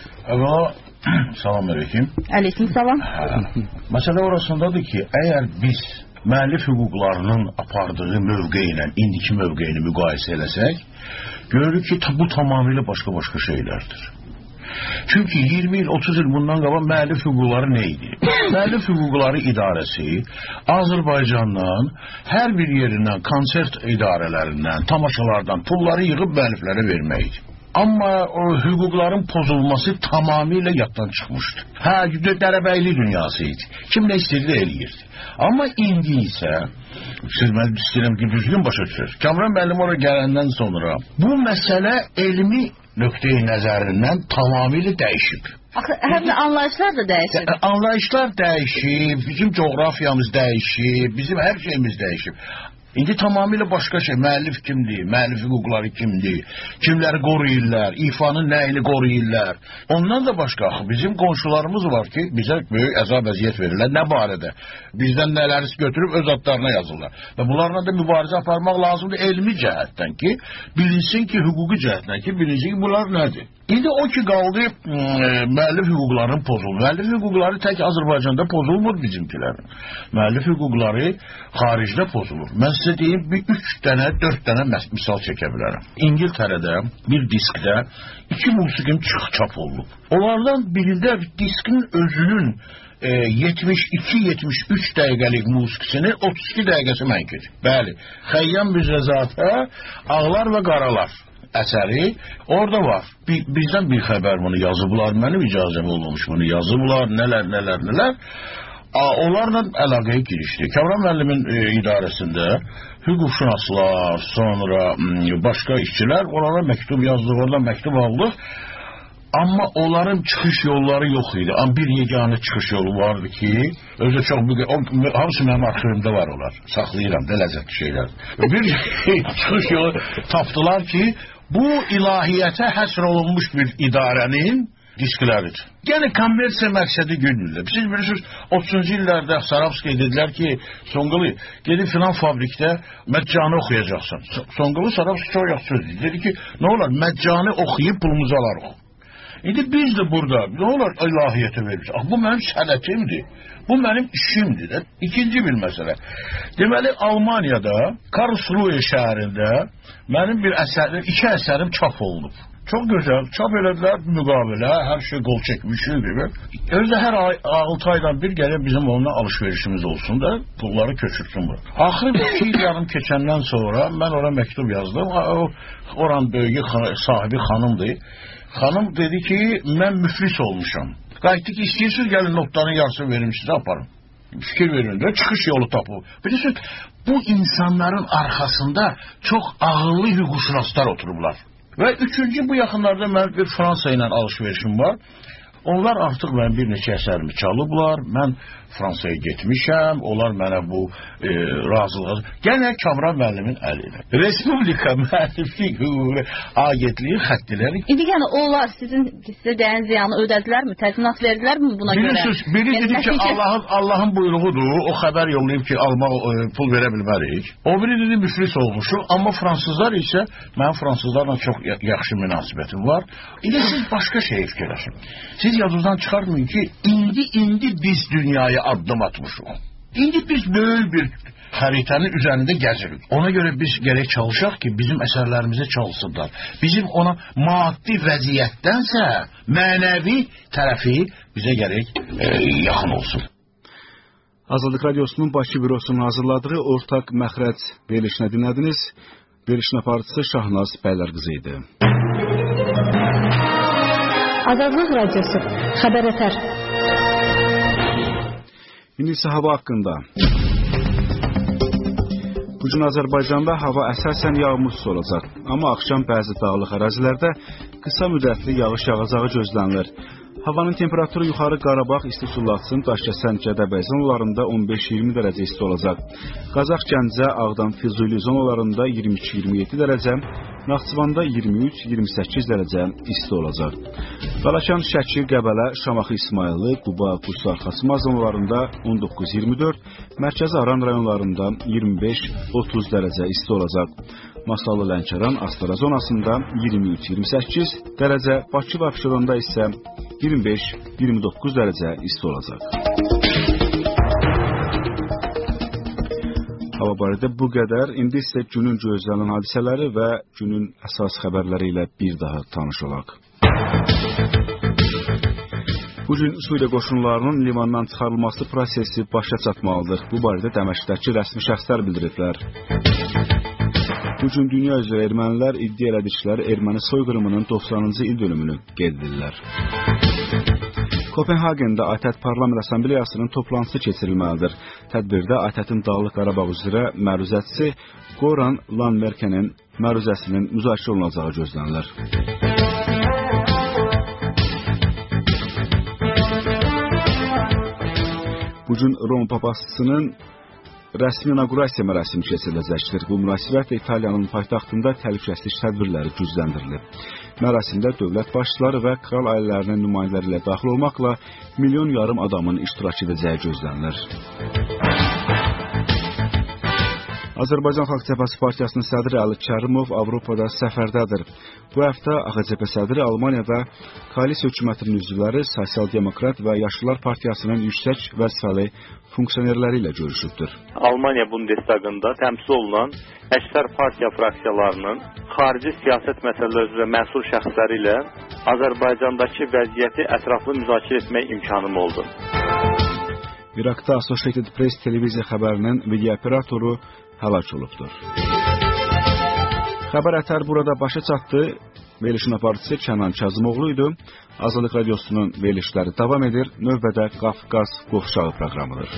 Salam əleykum. Əleykum salam. Məsələ orasındadır ki, əgər biz müəllif hüquqlarının apardığı mövqe ilə indiki mövqeyini müqayisə eləsək, görürük ki, bu tamamilə başqa şeylərdir. Çünki 20 il, 30 il bundan qabaq müəllif hüquqları nə idi? Müəllif hüquqları idarəsi Azərbaycandan hər bir yerindən, konsert idarələrindən, tamaşalardan pulları yığıb müəlliflərə verməkdir. Amma o hüquqların pozulması tamamilə yaddan çıxmışdı. Dərəbəyli dünyası idi. Kim nə istəyirdi eləyirdi. Amma indi isə, siz mən istəyirəm ki, düzgün başa düşür. Kamran müəllim oraya gələndən sonra bu məsələ elmi nöqteyi nəzərindən tamamilə dəyişib. Həm də anlayışlar da dəyişib. Anlayışlar dəyişib, bizim coğrafiyamız dəyişib, bizim hər şeyimiz dəyişib. İndi tamamilə başqa şey, müəllif kimdir, müəllif hüquqları kimdir, kimləri qoruyurlar, ifanın nəyini qoruyurlar. Ondan da başqa, bizim qonşularımız var ki, bizə böyük əzab əziyyət verirlər. Nə barədə? Bizdən nələri götürüb öz adlarına yazırlar. Və bunlarla da mübarizə aparmaq lazımdır elmi cəhətdən ki, bilinsin ki, hüquqi cəhətdən ki, bilinsin ki, bunlar nədir? İndi o ki, qaldı müəllif hüquqlarının pozulur. Müəllif hüquqları tək Azərbaycanda pozulmur bizimkilərin. Müəllif hüquqları xaricdə pozulur. Mən sizə deyim, 3 dənə, 4 dənə misal çəkə bilərəm. İngiltərədə bir diskdə 2 musiqim çap olunub. Onlardan birində diskin özünün 72-73 dəqiqəlik musiqisini 32 dəqiqəsi mən keçib. Bəli, Xəyyam Müzrəzatə Ağlar və Qaralar əsəri orada var. Bizdən bir xəbər bunu yazıblar, mənim icazəm olmamış bunu yazıblar, nələr. Onlarla əlaqəyə girişdi. Kamran müəllimin idarəsində hüquqşünaslar, sonra başqa işçilər onlara məktub yazdıq, oradan məktub aldıq. Amma onların çıxış yolları yox idi. Amma bir yeganə çıxış yolu vardı ki, özü çox hamısı mənim arxivimdə var onlar. Saxlayıram da ləzzətli şeylər. Bir çıxış yolu tapdılar ki, bu ilahiyyətə həsr olunmuş bir idarənin diskləridir. Yəni kommersiya məqsədi güdmürlər. Siz bilirsiniz, 30-cu illərdə Saravskiy dedilər ki, Sonqulu, gedib filan fabrikdə məccanı oxuyacaqsan. Sonqulu Saravskiy çox yaxşı söz dedi ki, nə olar, məccanı oxuyub pulumuzu alarıq. İndi biz də burada, nə olar ilahiyyətə veririk. Bu mənim sənətimdir, bu mənim işimdir. İkinci bir məsələ. Deməli, Almaniyada, Karlsruhe şəhərində mənim iki əsərim çap olunub. Çox gözəl, çap elədilər, müqavilə, hər şey qol çəkmişdir. Özdə hər 6 aydan bir gəlib bizim onunla alışverişimiz olsun da, pulları köçürsün bura. Axırı 2 il yarım keçəndən sonra mən ora məktub yazdım. Oranın bölgə sahibi xanımdır. Xanım dedi ki, mən müflis olmuşam. Qayıtdı ki, istəyirsiniz, gəlin notların yarısını verim sizə, aparın. Fikir verin də, çıxış yolu tapıb. Bilirsiniz, bu insanların arxasında çox ağıllı hüquqşünaslar oturublar. Və üçüncü, bu yaxınlarda mənim bir Fransa ilə alışverişim var. Onlar artıq mənim bir neçə əsərimi çalıblar. Mən Fransaya getmişəm. Onlar mənə bu razılığı... Gənə Kamran müəllimin əlinə. Respublika müəlliflik hüququ agentliyi xəttiləri... İndi yəni onlar sizə dəyən ziyanı ödədilərmi? Təzminat verdilərmi buna görə? Biri dedi ki, Allahın buyruğudur. O xəbər yollayıb ki, pul verə bilmərik. O biri dedi, müflis olmuşu. Amma fransızlar isə, mənim fransızlarla çox yaxşı münasibətim var. İndi siz başqa şeyi fikirləşin. Siz yadınızdan çıxarmayın ki, indi biz dünyaya addım atmışıq. İndi biz böyük bir xəritənin üzərində gəzirik. Ona görə biz gərək çalışaq ki, bizim əsərlərimizi çalsınlar. Bizim ona maddi vəziyyətdənsə mənəvi tərəfi bizə gərək yaxın olsun. Azadlıq Radiosunun Bakı bürosunun hazırladığı ortaq məxrəc verilişini dinlədiniz. Verilişin aparıcısı Şahnaz Bəylərqızı idi. Azadlıq Radiosu, xəbər ətər. İndi isə hava haqqında. Bugün Azərbaycanda hava əsasən yağmursuz olacaq. Amma axşam bəzi dağlıq ərazilərdə qısa müddətli yağış yağacağı gözlənilir. Havanın temperaturu yuxarı Qarabağ, İsti Sulaçsın, Daşkəsən, Gədəbəy zonalarında 15-20 dərəcə isti olacaq. Qazax, Gəncə, Ağdam, Füzuli zonalarında 22-27 dərəcə, Naxçıvanda 23-28 dərəcə isti olacaq. Balakan, Şəki, Qəbələ, Şamaxı, İsmayılı, Quba, Bursa, Xaçmaz zonalarında 19-24, Mərkəzi Aran rayonlarında 25-30 dərəcə isti olacaq. Masallı, Lənkəran, Astara zonasında 23-28 dərəcə, Bakı və Abşeronda isə 25-29 dərəcə isti olacaq. Hava barədə bu qədər. İndi isə günün gözlənilən hadisələri və günün əsas xəbərləri ilə bir daha tanış olaq. Bugün Suriya qoşunlarının limandan çıxarılması prosesi başa çatmalıdır. Bu barədə Dəməşqdəki rəsmi şəxslər bildiriblər. Bugün dünya üzrə ermənilər iddia elədikləri erməni soyqırımının 90-cı il dönümünü qeyd edirlər. Kopenhagendə ATƏT Parlament Assambleyasının toplantısı keçirilməlidir. Tədbirdə ATƏT-in Dağlıq Qarabağ üzrə məruzəçisi Goran Lanmerkenin məruzəsinin müzakirə olunacağı gözlənilir. Bugün Roma papasının rəsmi inaugurasiya mərasimi keçiriləcəkdir. Bu münasibətlə İtaliyanın paytaxtında təhlükəsizlik tədbirləri gücləndirilib. Mərasimdə dövlət başçıları və kral ailələrinin nümayəndələri ilə daxil olmaqla milyon yarım adamın iştirak edəcəyi gözlənilir. Azərbaycan Xalq Cəbhəsi Partiyasının sədri Əli Kərimov Avropada səfərdədir. Bu həftə AXCP sədri Almaniyada koalisiya hökumətinin üzvləri Sosial-Demokrat və Yaşlılar Partiyasının yüksək vəzifəli funksionerləri ilə görüşübdür. Almaniya Bundestagında təmsil olunan əksər partiya fraksiyalarının xarici siyasət məsələləri üzrə məsul şəxsləri ilə Azərbaycandakı vəziyyəti ətraflı müzakirə etmək imkanım oldu. İraqda Associated Press televiziya xəbərinin video operatoru həlak olubdur. Xəbər ətər burada başa çatdı. Verilişin aparıcısı Kənan Kazımoğlu idi. Azadlıq Radiosunun verilişləri davam edir. Növbədə Qafqaz Qovşağı proqramıdır.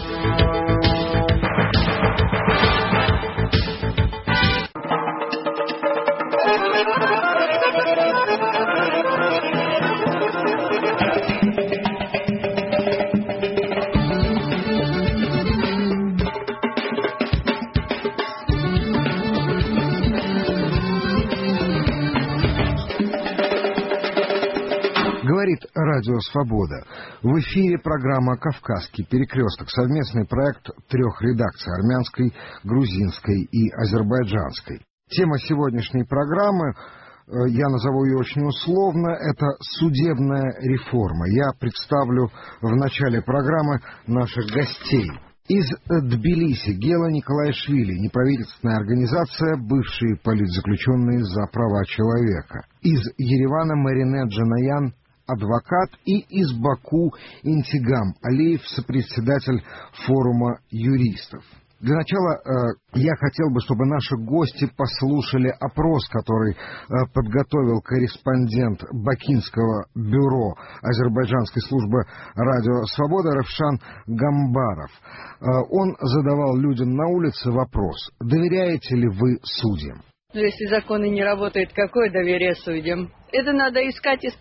Говорит Радио Свобода. В эфире программа «Кавказский перекресток», совместный проект 3 редакций: армянской, грузинской и азербайджанской. Тема сегодняшней программы, я назову ее очень условно, это судебная реформа. Я представлю в начале программы наших гостей. Из Тбилиси Гела Николаишвили, неправительственная организация «Бывшие политзаключенные за права человека». Из Еревана Марине Джанаян, адвокат, и из Баку Интигам Алиев, сопредседатель форума юристов. Для начала я хотел бы, чтобы наши гости послушали опрос, который подготовил корреспондент Бакинского бюро азербайджанской службы Радио Свобода Равшан Гамбаров. Он задавал людям на улице вопрос: доверяете ли вы судьям? Если законы не работают, какое доверие судьям? Это надо искать, и с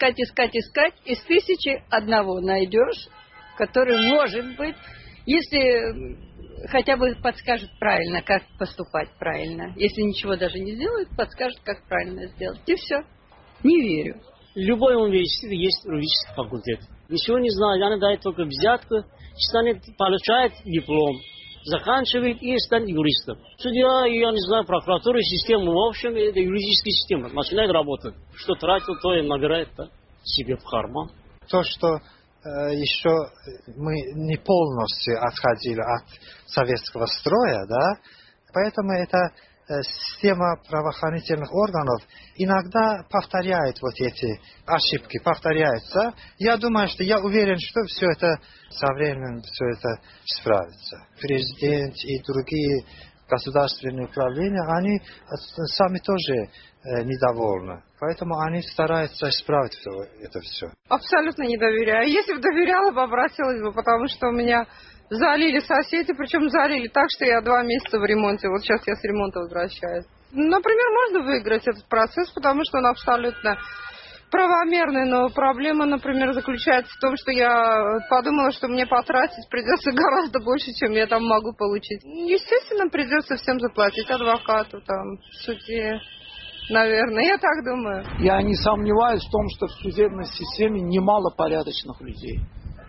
1000 одного найдешь, который, может быть, если хотя бы подскажет правильно, как поступать правильно. Если ничего даже не сделает, подскажет, как правильно сделать. И все. Не верю. Любой университет есть юридический факультет. Ничего не знает, она дает только взятку, станет, получает диплом, заканчивает и станет юристом. Судья, я не знаю, прокуратура, система, в общем, это юридическая система. Начинает работать. Что тратил, то и набирает себе в карман. То, что еще мы не полностью отходили от советского строя, да, поэтому эта система правоохранительных органов иногда повторяет вот эти ошибки, повторяется. Я думаю, я уверен, что все это со временем все это справится. Президент и другие государственные управления, они сами тоже недовольны. Поэтому они стараются исправить это все. Абсолютно не доверяю. Если бы доверяла бы, обратилась бы, потому что у меня залили соседи, причем залили так, что я 2 месяца в ремонте. Вот сейчас я с ремонта возвращаюсь. Например, можно выиграть этот процесс, потому что он абсолютно правомерный, но проблема, например, заключается в том, что я подумала, что мне потратить придется гораздо больше, чем я там могу получить. Естественно, придется всем заплатить, адвокату, судье. Наверное, я так думаю. Я не сомневаюсь в том, что в судебной системе немало порядочных людей.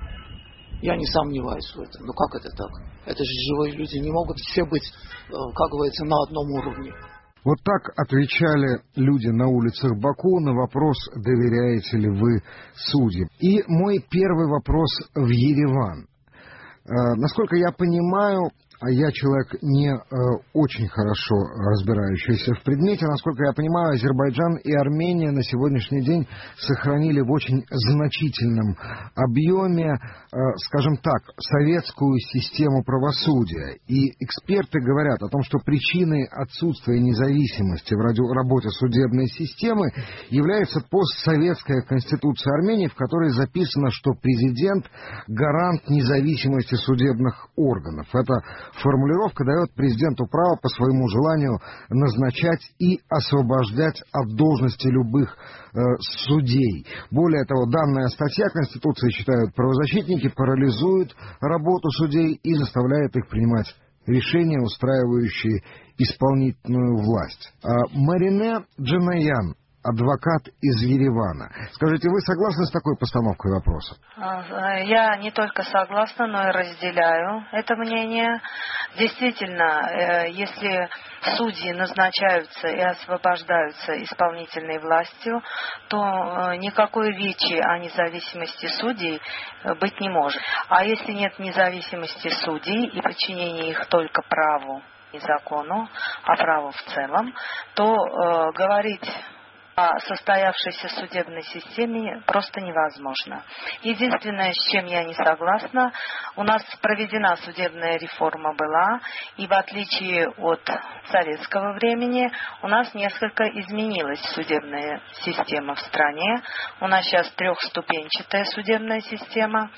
Я не сомневаюсь в этом. Но как это так? Это же живые люди, не могут все быть, как говорится, на одном уровне. Вот так отвечали люди на улицах Баку на вопрос, доверяете ли вы судьям. И мой первый вопрос в Ереван. Насколько я понимаю, а я человек не очень хорошо разбирающийся в предмете, насколько я понимаю, Азербайджан и Армения на сегодняшний день сохранили в очень значительном объеме, скажем так, советскую систему правосудия. И эксперты говорят о том, что причиной отсутствия независимости в работе судебной системы является постсоветская конституция Армении, в которой записано, что президент гарант независимости судебных органов. Это формулировка дает президенту право по своему желанию назначать и освобождать от должности любых судей. Более того, данная статья Конституции, считают правозащитники, парализует работу судей и заставляет их принимать решения, устраивающие исполнительную власть. Марине Джанаян, адвокат из Еревана. Скажите, вы согласны с такой постановкой вопроса? Я не только согласна, но и разделяю это мнение. Действительно, если судьи назначаются и освобождаются исполнительной властью, то никакой речи о независимости судей быть не может. А если нет независимости судей и подчинения их только праву и закону, а праву в целом, то говорить о состоявшейся судебной системе просто невозможно. Единственное, с чем я не согласна, у нас проведена судебная реформа была, и в отличие от советского времени, у нас несколько изменилась судебная система в стране. У нас сейчас трехступенчатая судебная система,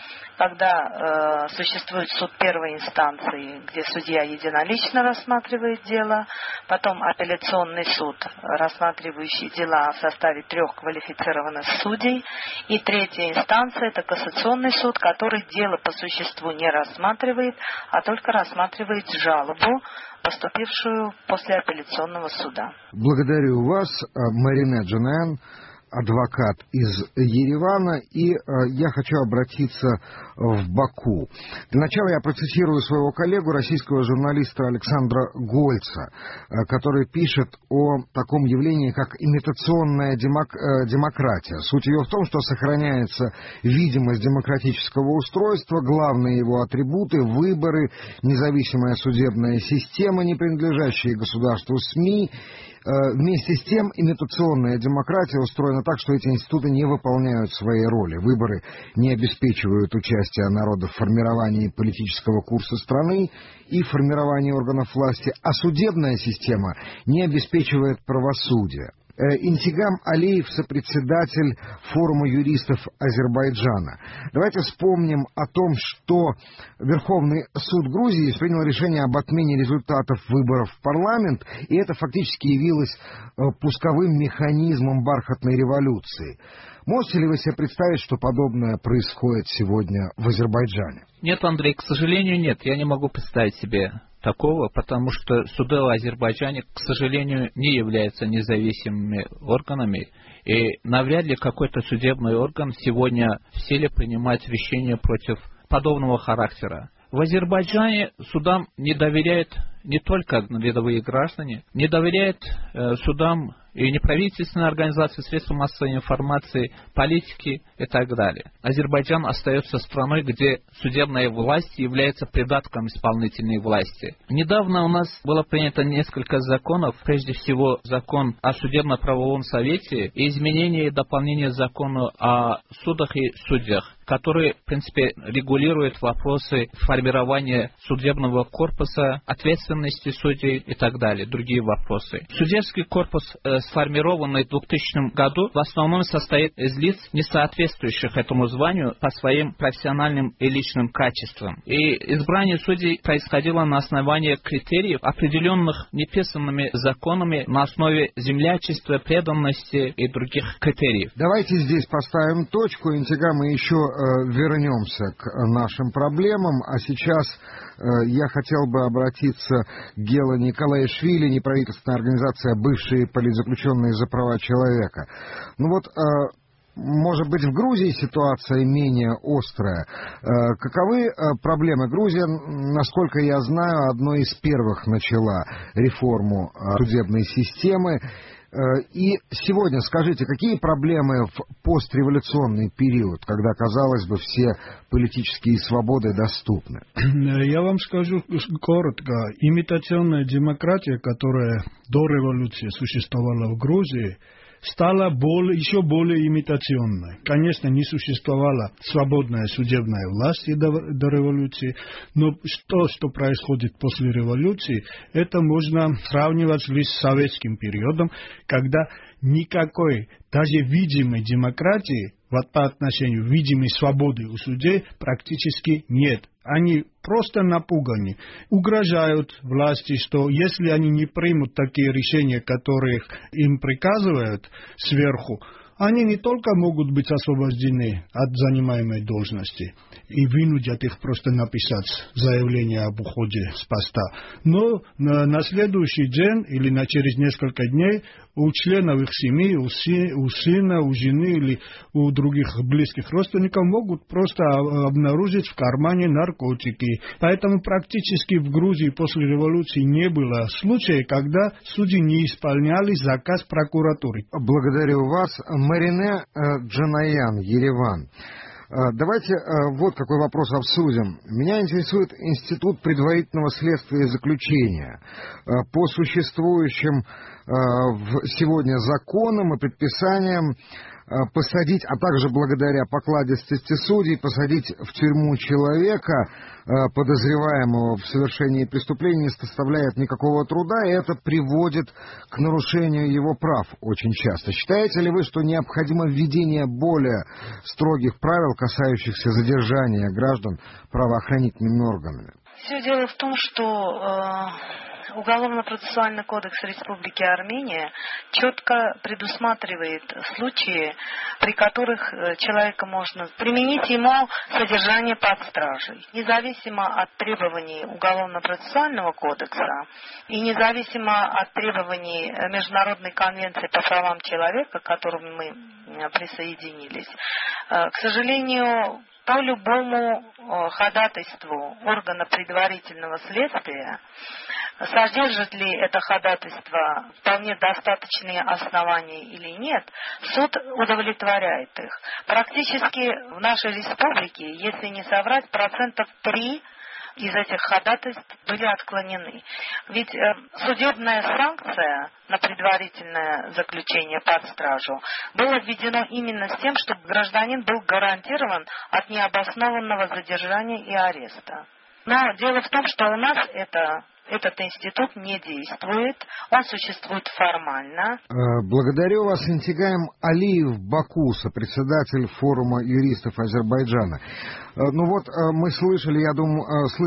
когда существует суд первой инстанции, где судья единолично рассматривает дело, потом апелляционный суд, рассматривающий дела в составе 3 квалифицированных судей, и третья инстанция – это кассационный суд, который дело по существу не рассматривает, а только рассматривает жалобу, поступившую после апелляционного суда. Благодарю вас, Марине Джанаян, адвокат из Еревана, и я хочу обратиться в Баку. Для начала я процитирую своего коллегу, российского журналиста Александра Гольца, который пишет о таком явлении, как имитационная демократия. Суть ее в том, что сохраняется видимость демократического устройства, главные его атрибуты, выборы, независимая судебная система, не принадлежащие государству СМИ. Вместе с тем, имитационная демократия устроена так, что эти институты не выполняют своей роли. Выборы не обеспечивают участие народа в формировании политического курса страны и формировании органов власти, а судебная система не обеспечивает правосудие. Интигам Алиев, сопредседатель форума юристов Азербайджана. Давайте вспомним о том, что Верховный суд Грузии принял решение об отмене результатов выборов в парламент, и это фактически явилось пусковым механизмом бархатной революции. Можете ли вы себе представить, что подобное происходит сегодня в Азербайджане? Нет, Андрей, к сожалению, нет. Я не могу представить себе такого, потому что суды в Азербайджане, к сожалению, не являются независимыми органами, и навряд ли какой-то судебный орган сегодня в силе принимать решения против подобного характера. В Азербайджане судам не доверяют не только рядовые граждане, не доверяют судам и неправительственные организации, средства массовой информации, политики и так далее. Азербайджан остается страной, где судебная власть является придатком исполнительной власти. Недавно у нас было принято несколько законов, прежде всего закон о судебно-правовом совете и изменение и дополнение закона о судах и судьях, который, в принципе, регулирует вопросы формирования судебного корпуса, ответственности судей и так далее, другие вопросы. Судейский корпус, сформированный в 2000 году, в основном состоит из лиц, не соответствующих этому званию по своим профессиональным и личным качествам. И избрание судей происходило на основании критериев, определенных неписанными законами, на основе землячества, преданности и других критериев. Давайте здесь поставим точку, Интигам, мы еще вернемся к нашим проблемам, а сейчас я хотел бы обратиться к Гела Николаишвили, неправительственная организация «Бывшие политзаключенные за права человека». Ну вот, может быть, в Грузии ситуация менее острая. Каковы проблемы? Грузия, насколько я знаю, одной из первых начала реформу судебной системы. И сегодня скажите, какие проблемы в постреволюционный период, когда, казалось бы, все политические свободы доступны? Я вам скажу коротко. Имитационная демократия, которая до революции существовала в Грузии, стала еще более имитационной. Конечно, не существовала свободная судебная власть до революции, но то, что происходит после революции, это можно сравнивать лишь с советским периодом, когда никакой, даже видимой демократии по отношению к видимой свободе у судей практически нет. Они просто напуганы, угрожают власти, что если они не примут такие решения, которые им приказывают сверху, они не только могут быть освобождены от занимаемой должности и вынудят их просто написать заявление об уходе с поста, но на следующий день или через несколько дней у членов их семьи, у сына, у жены или у других близких родственников могут просто обнаружить в кармане наркотики. Поэтому практически в Грузии после революции не было случая, когда судьи не исполняли заказ прокуратуры. Благодарю вас. Марине Джанаян, Ереван. Давайте вот какой вопрос обсудим. Меня интересует институт предварительного следствия и заключения. По существующим сегодня законом и предписанием посадить, а также благодаря покладистости судей, посадить в тюрьму человека, подозреваемого в совершении преступления, не составляет никакого труда, и это приводит к нарушению его прав очень часто. Считаете ли вы, что необходимо введение более строгих правил, касающихся задержания граждан правоохранительными органами? Все дело в том, что Уголовно-процессуальный кодекс Республики Армения четко предусматривает случаи, при которых человека можно применить ему содержание под стражей. Независимо от требований Уголовно-процессуального кодекса и независимо от требований Международной конвенции по правам человека, к которой мы присоединились, к сожалению, по любому ходатайству органа предварительного следствия, содержит ли это ходатайство вполне достаточные основания или нет, суд удовлетворяет их. Практически в нашей республике, если не соврать, 3% из этих ходатайств были отклонены. Ведь судебная санкция на предварительное заключение под стражу было введено именно с тем, чтобы гражданин был гарантирован от необоснованного задержания и ареста. Но дело в том, что у нас этот институт не действует, он существует формально. Благодарю вас, Интигаем Алиев Баку, сопредседатель форума юристов Азербайджана. Ну вот, мы слышали, я думаю,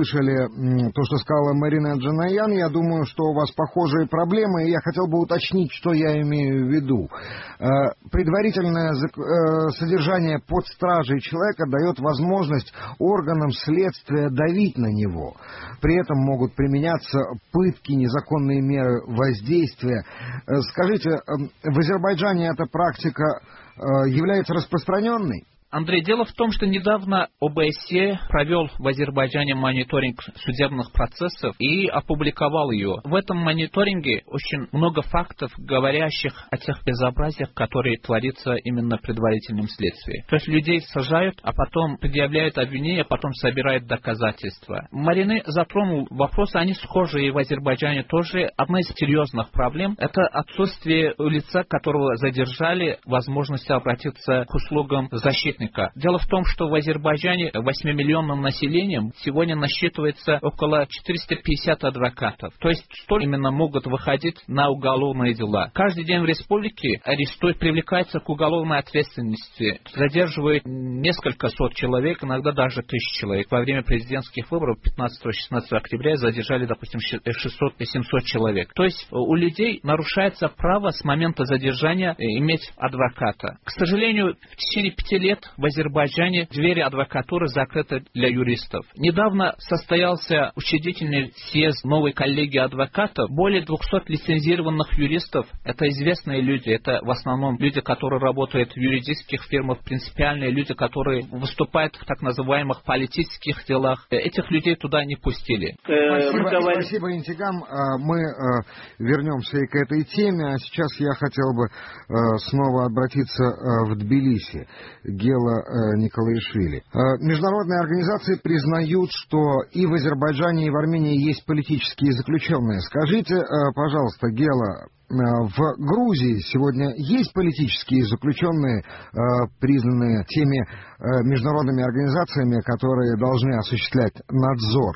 то, что сказала Марина Джанаян. Я думаю, что у вас похожие проблемы, и я хотел бы уточнить, что я имею в виду. Предварительное содержание под стражей человека дает возможность органам следствия давить на него. При этом могут применяться пытки, незаконные меры воздействия. Скажите, в Азербайджане эта практика является распространенной? Андрей, дело в том, что недавно ОБСЕ провел в Азербайджане мониторинг судебных процессов и опубликовал ее. В этом мониторинге очень много фактов, говорящих о тех безобразиях, которые творятся именно в предварительном следствии. То есть людей сажают, а потом предъявляют обвинения, а потом собирают доказательства. Марина затронул вопросы, они схожи и в Азербайджане тоже. Одна из серьезных проблем – это отсутствие у лица, которого задержали, возможности обратиться к услугам защитника. Дело в том, что в Азербайджане 8-миллионным населением сегодня насчитывается около 450 адвокатов. То есть столько именно могут выходить на уголовные дела. Каждый день в республике арестуют, привлекаются к уголовной ответственности. Задерживают несколько сот человек, иногда даже 1000 человек. Во время президентских выборов 15-16 октября задержали, допустим, 600-700 человек. То есть у людей нарушается право с момента задержания иметь адвоката. К сожалению, в течение 5 лет в Азербайджане двери адвокатуры закрыты для юристов. Недавно состоялся учредительный съезд новой коллегии адвокатов. Более 200 лицензированных юристов. Это известные люди. Это в основном люди, которые работают в юридических фирмах, принципиальные люди, которые выступают в так называемых политических делах. Этих людей туда не пустили. Спасибо, Интигам. Мы вернемся и к этой теме. А сейчас я хотел бы снова обратиться в Тбилиси. Гела Николаишвили. Международные организации признают, что и в Азербайджане, и в Армении есть политические заключенные. Скажите, пожалуйста, Гела, в Грузии сегодня есть политические заключенные, признанные теми международными организациями, которые должны осуществлять надзор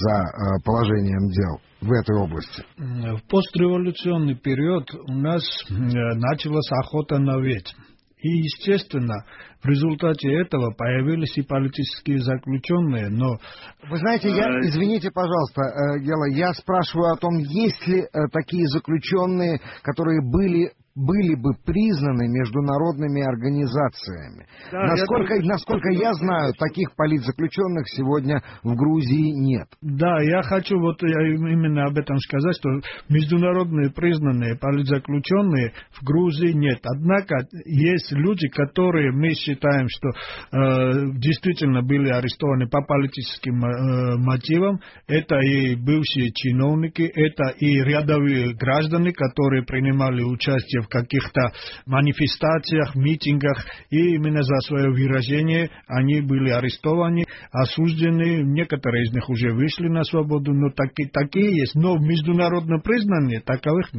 за положением дел в этой области? В постреволюционный период у нас началась охота на ведьм. И, естественно, в результате этого появились и политические заключенные, но... Вы знаете, извините, пожалуйста, Гела, я спрашиваю о том, есть ли такие заключенные, которые были бы признаны международными организациями. Да, насколько я знаю, таких политзаключенных сегодня в Грузии нет. Да, я хочу именно об этом сказать, что международные признанные политзаключенные в Грузии нет. Однако есть люди, которые мы считаем, что действительно были арестованы по политическим мотивам. Это и бывшие чиновники, это и рядовые граждане, которые принимали участие в каких-то манифестациях, митингах, и именно за свое выражение они были арестованы, осуждены, некоторые из них уже вышли на свободу, но такие есть, но в международном признании таковых нет.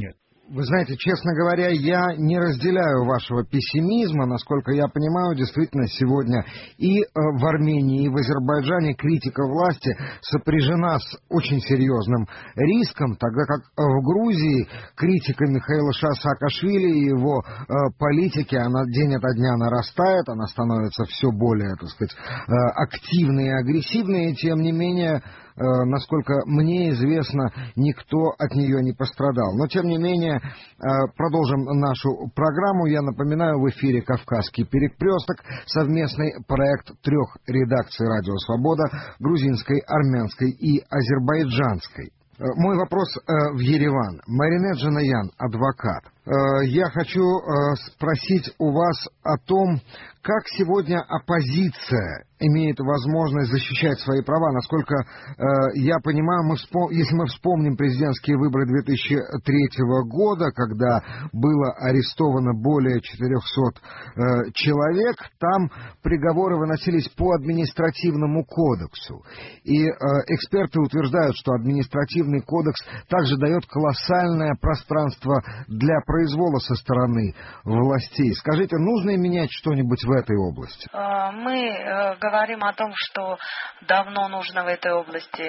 Вы знаете, честно говоря, я не разделяю вашего пессимизма. Насколько я понимаю, действительно, сегодня и в Армении, и в Азербайджане критика власти сопряжена с очень серьезным риском, тогда как в Грузии критика Михаила Саакашвили и его политики, она день ото дня нарастает, она становится все более, так сказать, активной и агрессивной, и тем не менее, насколько мне известно, никто от нее не пострадал. Но, тем не менее, продолжим нашу программу. Я напоминаю, в эфире «Кавказский перекресток», совместный проект 3 редакций «Радио Свобода», грузинской, армянской и азербайджанской. Мой вопрос в Ереван. Маринет Жанаян, адвокат. Я хочу спросить у вас о том, как сегодня оппозиция имеет возможность защищать свои права. Насколько я понимаю, если мы вспомним президентские выборы 2003 года, когда было арестовано более 400 человек, там приговоры выносились по административному кодексу. И эксперты утверждают, что административный кодекс также дает колоссальное пространство для произвола со стороны властей. Скажите, нужно менять что-нибудь в этой области? Мы говорим о том, что давно нужно в этой области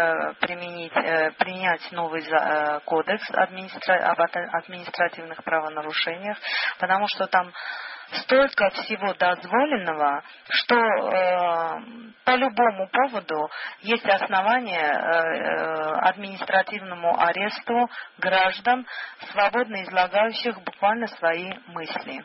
принять новый кодекс об административных правонарушениях, потому что там столько всего дозволенного, что по любому поводу есть основания административному аресту граждан, свободно излагающих буквально свои мысли.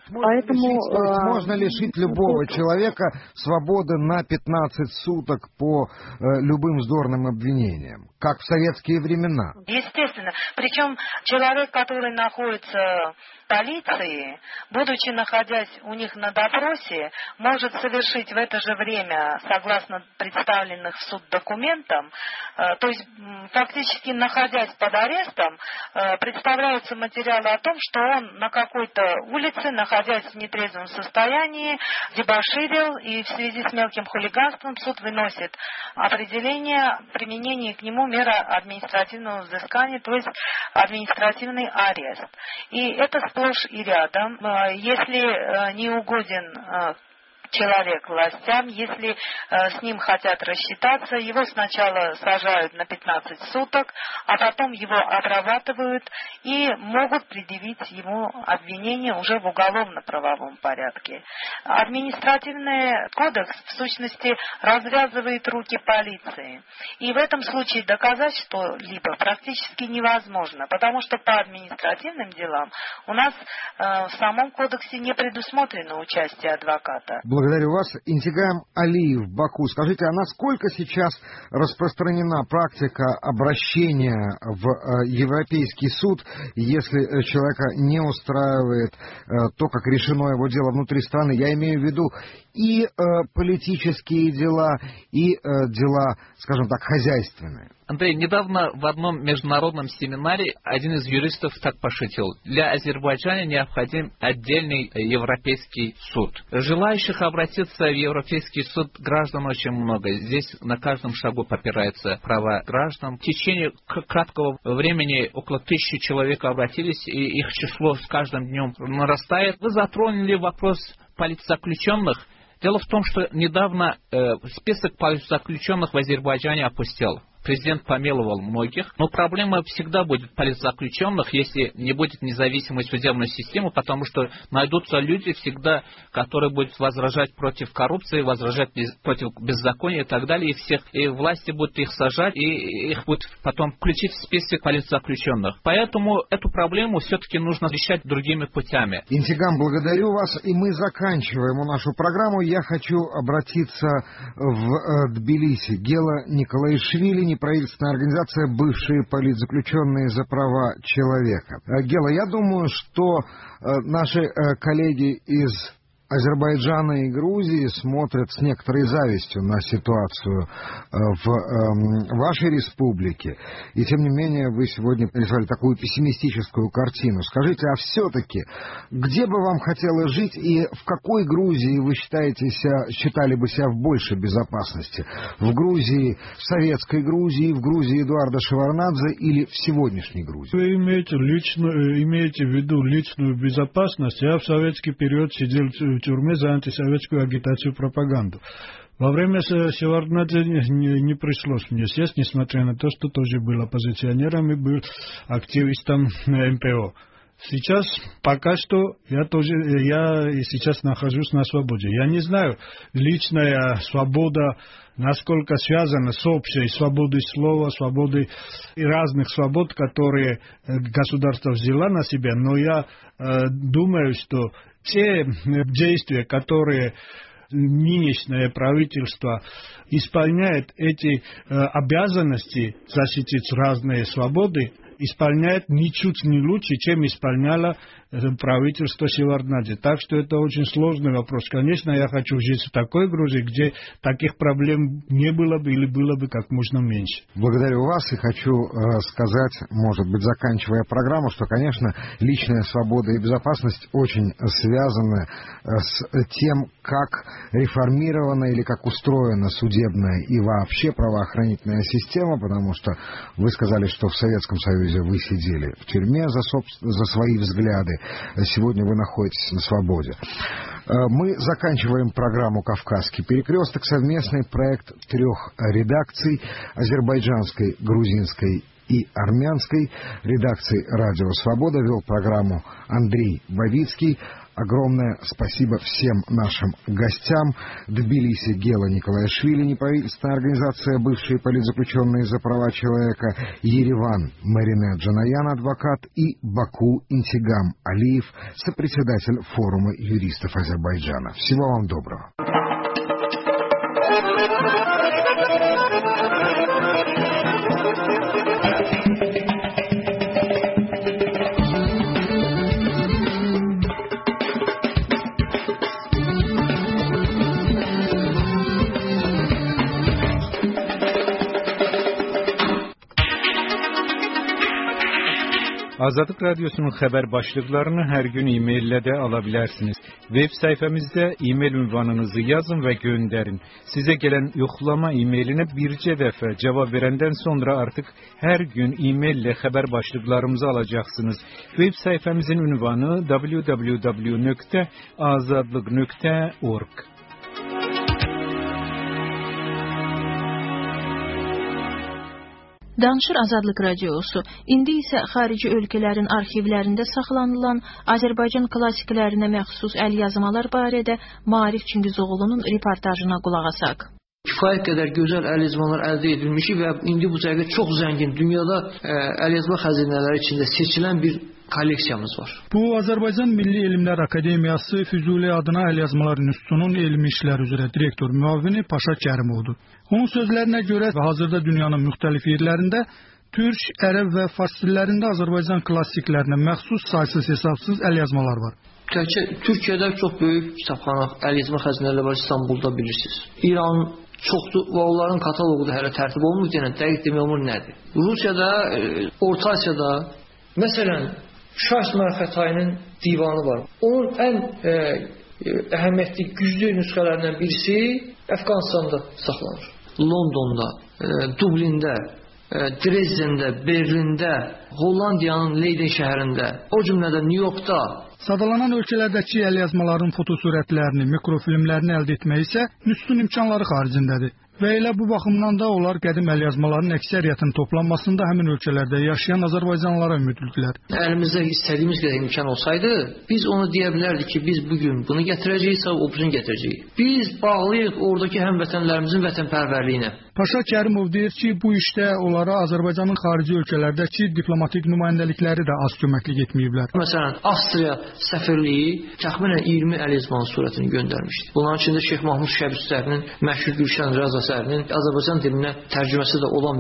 Можно лишить любого человека свободы на 15 суток по любым вздорным обвинениям, как в советские времена. Естественно. Причем человек, который находится в полиции, будучи находясь у них на допросе, может совершить в это же время, согласно представленных в суд документам, то есть фактически находясь под арестом, представляются материалы о том, что он на какой-то улице, находясь в нетрезвом состоянии, дебоширил, и в связи с мелким хулиганством суд выносит определение применения к нему меры административного взыскания, то есть административный арест. И это сплошь и рядом. Если не угоден человек властям, если с ним хотят рассчитаться, его сначала сажают на 15 суток, а потом его обрабатывают и могут предъявить ему обвинение уже в уголовно-правовом порядке. Административный кодекс, в сущности, развязывает руки полиции. И в этом случае доказать что-либо практически невозможно, потому что по административным делам у нас в самом кодексе не предусмотрено участие адвоката. Благодарю вас. Интигам Алиев, Баку. Скажите, а насколько сейчас распространена практика обращения в Европейский суд, если человека не устраивает то, как решено его дело внутри страны? Я имею в виду и политические дела, и дела, скажем так, хозяйственные. Андрей, недавно в одном международном семинаре один из юристов так пошутил: для Азербайджана необходим отдельный европейский суд. Желающих обратиться в Европейский суд граждан очень много. Здесь на каждом шагу попираются права граждан. В течение краткого времени около 1000 человек обратились, и их число с каждым днем нарастает. Вы затронули вопрос политзаключенных. Дело в том, что недавно список политзаключенных в Азербайджане опустел. Президент помиловал многих, но проблема всегда будет политзаключенных, если не будет независимой судебной системы, потому что найдутся люди всегда, которые будут возражать против коррупции, возражать против беззакония и так далее, и власти будут их сажать, и их будут потом включить в список политзаключенных. Поэтому эту проблему все-таки нужно решать другими путями. Интигам, благодарю вас, и мы заканчиваем нашу программу. Я хочу обратиться в Тбилиси. Гела Николаишвили, неправительственная организация «Бывшие политзаключенные за права человека». Гела, я думаю, что наши коллеги из Азербайджана и Грузии смотрят с некоторой завистью на ситуацию в вашей республике. И тем не менее вы сегодня прислали такую пессимистическую картину. Скажите, а все-таки, где бы вам хотелось жить и в какой Грузии вы считали бы себя в большей безопасности? В Грузии, в советской Грузии, в Грузии Эдуарда Шеварднадзе или в сегодняшней Грузии? Вы имеете в виду личную безопасность? Я в советский период сидел в тюрьме за антисоветскую агитацию и пропаганду. Во время Шеварднадзе не пришлось мне сесть, несмотря на то, что тоже был оппозиционером и был активистом МПО. Сейчас, пока что, я сейчас нахожусь на свободе. Я не знаю, личная свобода, насколько связана с общей свободой слова, свободой и разных свобод, которые государство взяло на себя, но я думаю, что те действия, которые нынешнее правительство исполняет, эти обязанности защитить разные свободы, исполняет ничуть не лучше, чем исполняло правительство Шеварднадзе. Так что это очень сложный вопрос. Конечно, я хочу жить в такой Грузии, где таких проблем не было бы или было бы как можно меньше. Благодарю вас и хочу сказать, может быть, заканчивая программу, что, конечно, личная свобода и безопасность очень связаны с тем, как реформирована или как устроена судебная и вообще правоохранительная система, потому что вы сказали, что в Советском Союзе вы сидели в тюрьме за свои взгляды, сегодня вы находитесь на свободе. Мы заканчиваем программу «Кавказский перекресток», совместный проект 3 редакций: азербайджанской, грузинской и армянской. Редакции «Радио Свобода» вел программу Андрей Бавицкий. Огромное спасибо всем нашим гостям. Тбилиси Гела Николаишвили, неправительственная организация «Бывшие политзаключенные за права человека», Ереван Марине Джанаян, адвокат, и Баку Интигам Алиев, сопредседатель форума юристов Азербайджана. Всего вам доброго. Azadlıq Radyosu'nun xəbər başlıqlarını hər gün e-maillə də ala bilərsiniz. Web sayfamızda e-mail ünvanınızı yazın və göndərin. Sizə gələn yoxlama e-mailinə bircə dəfə cavab verəndən sonra artıq hər gün e-maillə xəbər başlıqlarımızı alacaqsınız. Web sayfamızın ünvanı www.azadlıq.org. Danışır Azadlıq Radiosu. İndi isə xarici ölkələrin arxivlərində saxlanılan Azərbaycan klassiklərinə məxsus əlyazmalar barədə Maarif Çingizoğlu'nun reportajına qulaq asaq. Kifayət qədər gözəl əlyazmalar əldə edilmiş və indi bu dəqiqə çox zəngin, dünyada əlyazma xəzinələri içində seçilən bir kolleksiyamız var. Bu Azərbaycan Milli Elmlər Akademiyası Füzuli adına Əlyazmalar İnstitutunun elmi işlər üzrə direktor müavini Paşa Kərimovdur. Onun sözlərinə görə hazırda dünyanın müxtəlif yerlərində türk, ərəb və fars dillərində Azərbaycan klassiklərinə məxsus saysız hesabsız əlyazmalar var. Təkcə Türkiyədə çox böyük kitabxana, əlyazma xəzinələri var, İstanbulda bilirsiniz. İran çoxdur və onların kataloqu da hələ tərtib olunmuyor, yəni dəqiq demək olmur nədir. Rusiyada, Orta Asiyada, məsələn, Şah İsmail Xətayinin divanı var. Onun ən əhəmiyyətli, güclü nüsxələrindən birisi Əfqanistanda saxlanır. Londonda, Dublində, Dresdendə, Berlində, Hollandiyanın Leyden şəhərində, o cümlədə New Yorkda. Sadalanan ölkələrdəki əlyazmaların fotosurətlərini, mikrofilmlərini əldə etmək isə Nüstun imkanları xaricindədir. Və elə bu baxımdan da onlar qədim əlyazmaların əksəriyyətinin toplanmasında həmin ölkələrdə yaşayan azərbaycanlılara ümidlidirlər. Əlimizdə istədiyimiz qədər imkan olsaydı, biz onu deyə bilərdik ki, biz bugün bunu gətirəcəyiksə, o bunu gətirəcəyik. Biz bağlıyıq oradakı həmvətənlərimizin vətənpərvərliyinə. Paşa Kərimov deyir ki, bu işdə onlara Azərbaycanın xarici ölkələrdəki diplomatik nümayəndəlikləri də az köməklik etməyiblər. Məsələn, Avstriya səfirliyi təxminən 20 əlyazmanın surətini göndərmişdi. Bunların içində Şeyx Mahmud Şəbüstərinin məşhur Gülşən Rəz əsərinin Azərbaycan dilinə tərcüməsi də olan bir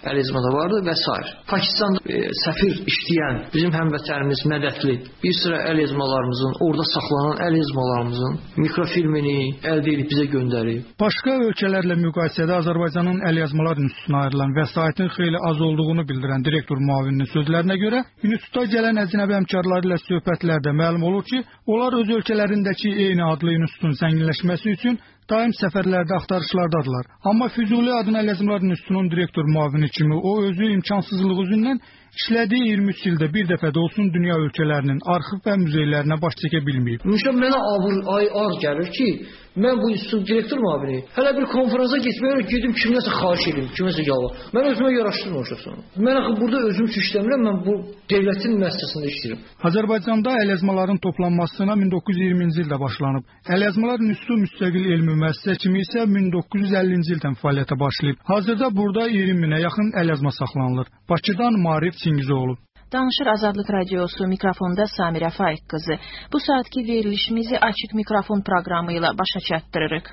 əlyazma da vardı və s. Pakistanda səfir işləyən bizim həmvətənimiz Mədətli bir sıra əlyazmalarımızın, orada saxlanan əlyazmalarımızın mikrofilmini əldə edib bizə göndərib. Başqa ölkələrlə müqayisədə Azərbaycanın əlyazmalar institutuna ayrılan vəsaitin xeyli az olduğunu bildirən direktor müavininin sözlərinə görə, institutda gələn əcnəbi həmkarları ilə söhbətlərdə məlum olur ki, onlar öz ölkələrindəki eyni adlı institutun zənginləşməsi üçün daim səfərlərdə axtarışlardadırlar. Amma Füzuli adına əlyazmalar institutunun direktor müavini kimi o özü imkansızlığı üzündən işlədiyi 23 ildə bir dəfə də olsun dünya ölkələrinin arxiv və muzeylərinə baş çəkə bilməyib. Müşəm mənə ar gəlir ki, mən bu institut direktor müavini hələ bir konferansa getməyə gedim kimləsə xahiş edim, kimləsə yalvar. Mən özümə yaraşdırmamışam. Mən axı burada özüm üçün işləmirəm, mən bu dövlətin müəssisəsində işləyirəm. Azərbaycanda əlyazmaların toplanmasına 1920-ci ildə başlanıb. Əlyazmalar institutu müstəqil elmi müəssisə kimi isə 1950-ci ildən fəaliyyətə başlayıb. Hazırda burada 20 minə yaxın əlyazma saxlanılır. Bakıdan Marif Çingizoğlu. Danışır Azadlıq Radiosu, mikrofonda Samirə Faiq qızı. Bu saatki verilişimizi açıq mikrofon proqramı ilə başa çatdırırıq.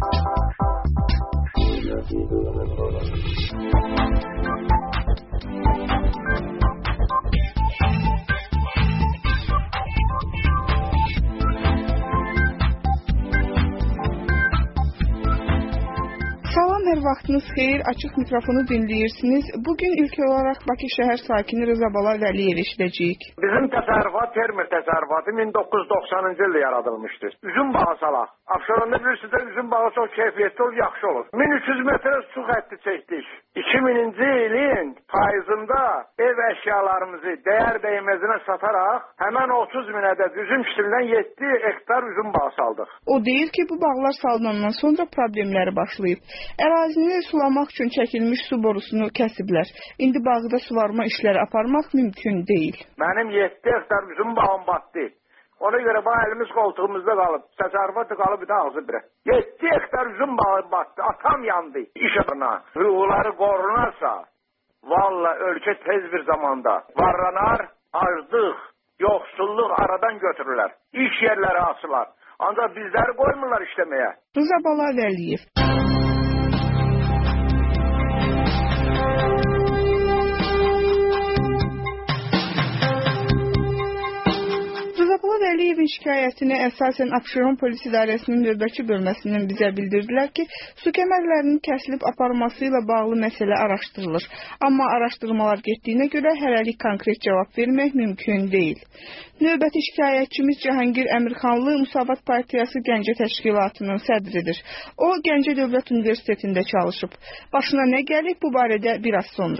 Salam, hər vaxtınız xeyir. Açıq mikrofonu dinləyirsiniz. Bugün ilk olaraq Bakı şəhər sakini Rıza Bala Vəliyev eşidəcəyik. Bizim təsərrüfat, termir təsərrüfatı 1990-cı ildə yaradılmışdır. Üzüm bağı salaq. Abşeronda bilirsiniz də üzüm bağı çox keyfiyyətli olur, yaxşı olur. 1300 metrə su xətti çəkdik. 2000-ci ilin payızında ev əşyalarımızı dəyər dəyməzinə sataraq həmən 30 min ədəd üzüm kişilindən 7 hektar üzüm bağı saldıq. O deyir ki, bu bağlar salınandan sonra problemləri başlayıb. Ərazini sulamaq üçün çəkilmiş su borusunu kəsiblər. İndi bağda suvarma işləri aparmaq mümkün deyil. Mənim 7 hektar üzüm bağım batdı. Ona görə bax əlimiz qoltuğumuzda qalıb. Təsərrüfat qalıb bir də ağzı birə. 7 hektar üzüm bağı batdı. Atam yandı iş adına. Hüquqları qorunarsa, valla ölkə tez bir zamanda varlanar, aclıq, yoxsulluq aradan götürürlər. İş yerləri açılar. Ancaq bizləri qoymurlar işləməyə. Rıza Bala Vəliyev. Rıza Vəliyevin şikayətini əsasən Abşeron Polis İdarəsinin növbəti bölməsindən bizə bildirdilər ki, su kəmərlərinin kəsilib aparması ilə bağlı məsələ araşdırılır. Amma araşdırmalar getdiyinə görə hələlik konkret cavab vermək mümkün deyil. Növbəti şikayətçimiz Cahangir Əmirxanlı Müsavat Partiyası Gəncə Təşkilatının sədridir. O, Gəncə Dövlət Universitetində çalışıb. Başına nə gəlib bu barədə biraz sonra.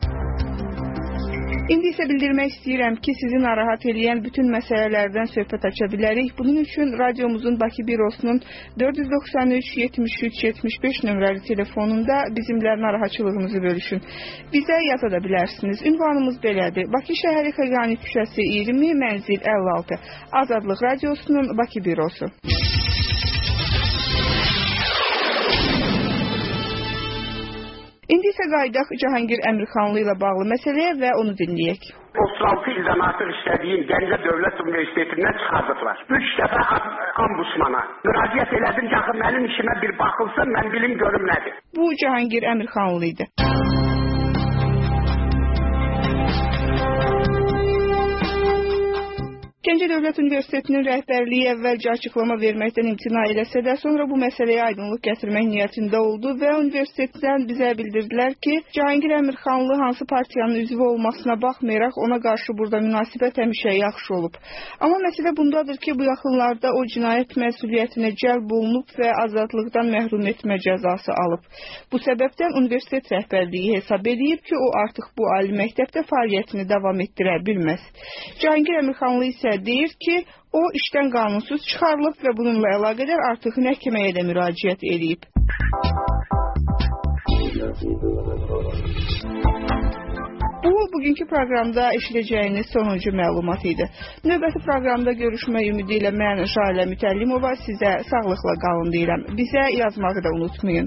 İndi isə bildirmək istəyirəm ki, sizi narahat edən bütün məsələlərdən söhbət aça bilərik. Bunun üçün radiomuzun Bakı bürosunun 493-73-75 nömrəli telefonunda bizimlə narahatçılığınızı bölüşün. Bizə yaza da bilərsiniz. Ünvanımız belədir. Bakı şəhəri Xəqani küçəsi 20, mənzil 56. Azadlıq Radiosunun Bakı bürosu. İndi isə qaydaq Cahangir Əmirxanlı ilə bağlı məsələyə və onu dinləyək. 36 ildən artıq işlədiyim Gəncə Dövlət Universitetindən çıxardıqlar. 3 dəfə ambusmana müraciət elədim ki, axı mənim işimə bir baxılsın, mən bilim görüm nədir. Bu Cahangir Əmirxanlı idi. Gəncə Dövlət Universitetinin rəhbərliyi əvvəlcə açıqlama verməkdən imtina eləsə də, sonra bu məsələyə aydınlıq gətirmək niyyətində oldu və universitetdən bizə bildirdilər ki, Cahangir Əmirxanlı hansı partiyanın üzvü olmasına baxmayaraq ona qarşı burada münasibət həmişə yaxşı olub. Amma məsələ bundadır ki, bu yaxınlarda o cinayət məsuliyyətinə cəlb olunub və azadlıqdan məhrum etmə cəzası alıb. Bu səbəbdən universitet rəhbərliyi hesab edib ki, o artıq bu ali məktəbdə fəaliyyətini davam etdirə bilməz. Cahangir Əmirxanlı isə deyir ki, o işdən qanunsuz çıxarılıb və bununla əlaqədar artıq məhkəməyə də müraciət edib. Bu, bugünkü proqramda eşidəcəyiniz sonuncu məlumat idi. Növbəti proqramda görüşmək ümidi ilə mən Şahilə Mütəllimova sizə sağlıqla qalın deyirəm. Bizə yazmağı da unutmayın.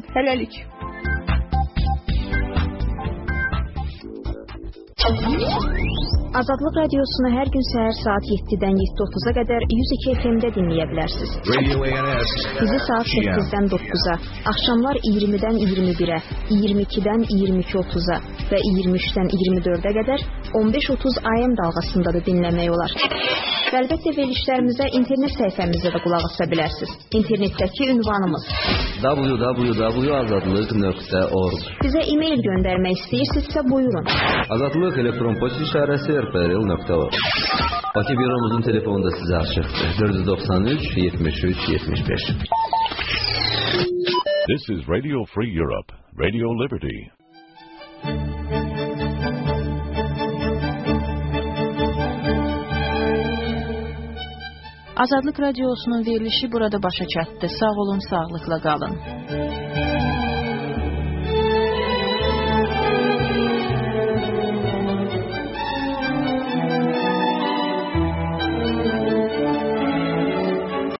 Hələlik. Azadlıq radiosunu hər gün səhər saat 7-dən 7:30-a qədər 102 FM-də dinləyə bilərsiniz. Radio ANS. Bizi saat 8-dən 9-a, axşamlar 20-dən 21-ə, 22-dən 22:30-a və 23-dən 24-ə qədər 15:30 AM dalğasında da dinləmək olar. Və əlbəttə verilişlərimizə internet səhifəmizdə də qulaq asa bilərsiniz. İnternetdəki ünvanımız www.azadlıq.org. Bizə e-mail göndərmək istəyirsinizsə buyurun. Azadlıq elektron poçt işarəsi rprl.org. Bakı büromuzun telefonu da sizə açıqdır. 493 73 75. This is Radio Free Europe, Radio Liberty. Azadlıq radiosunun verilişi burada başa çatdı. Sağ olun, sağlıqla qalın.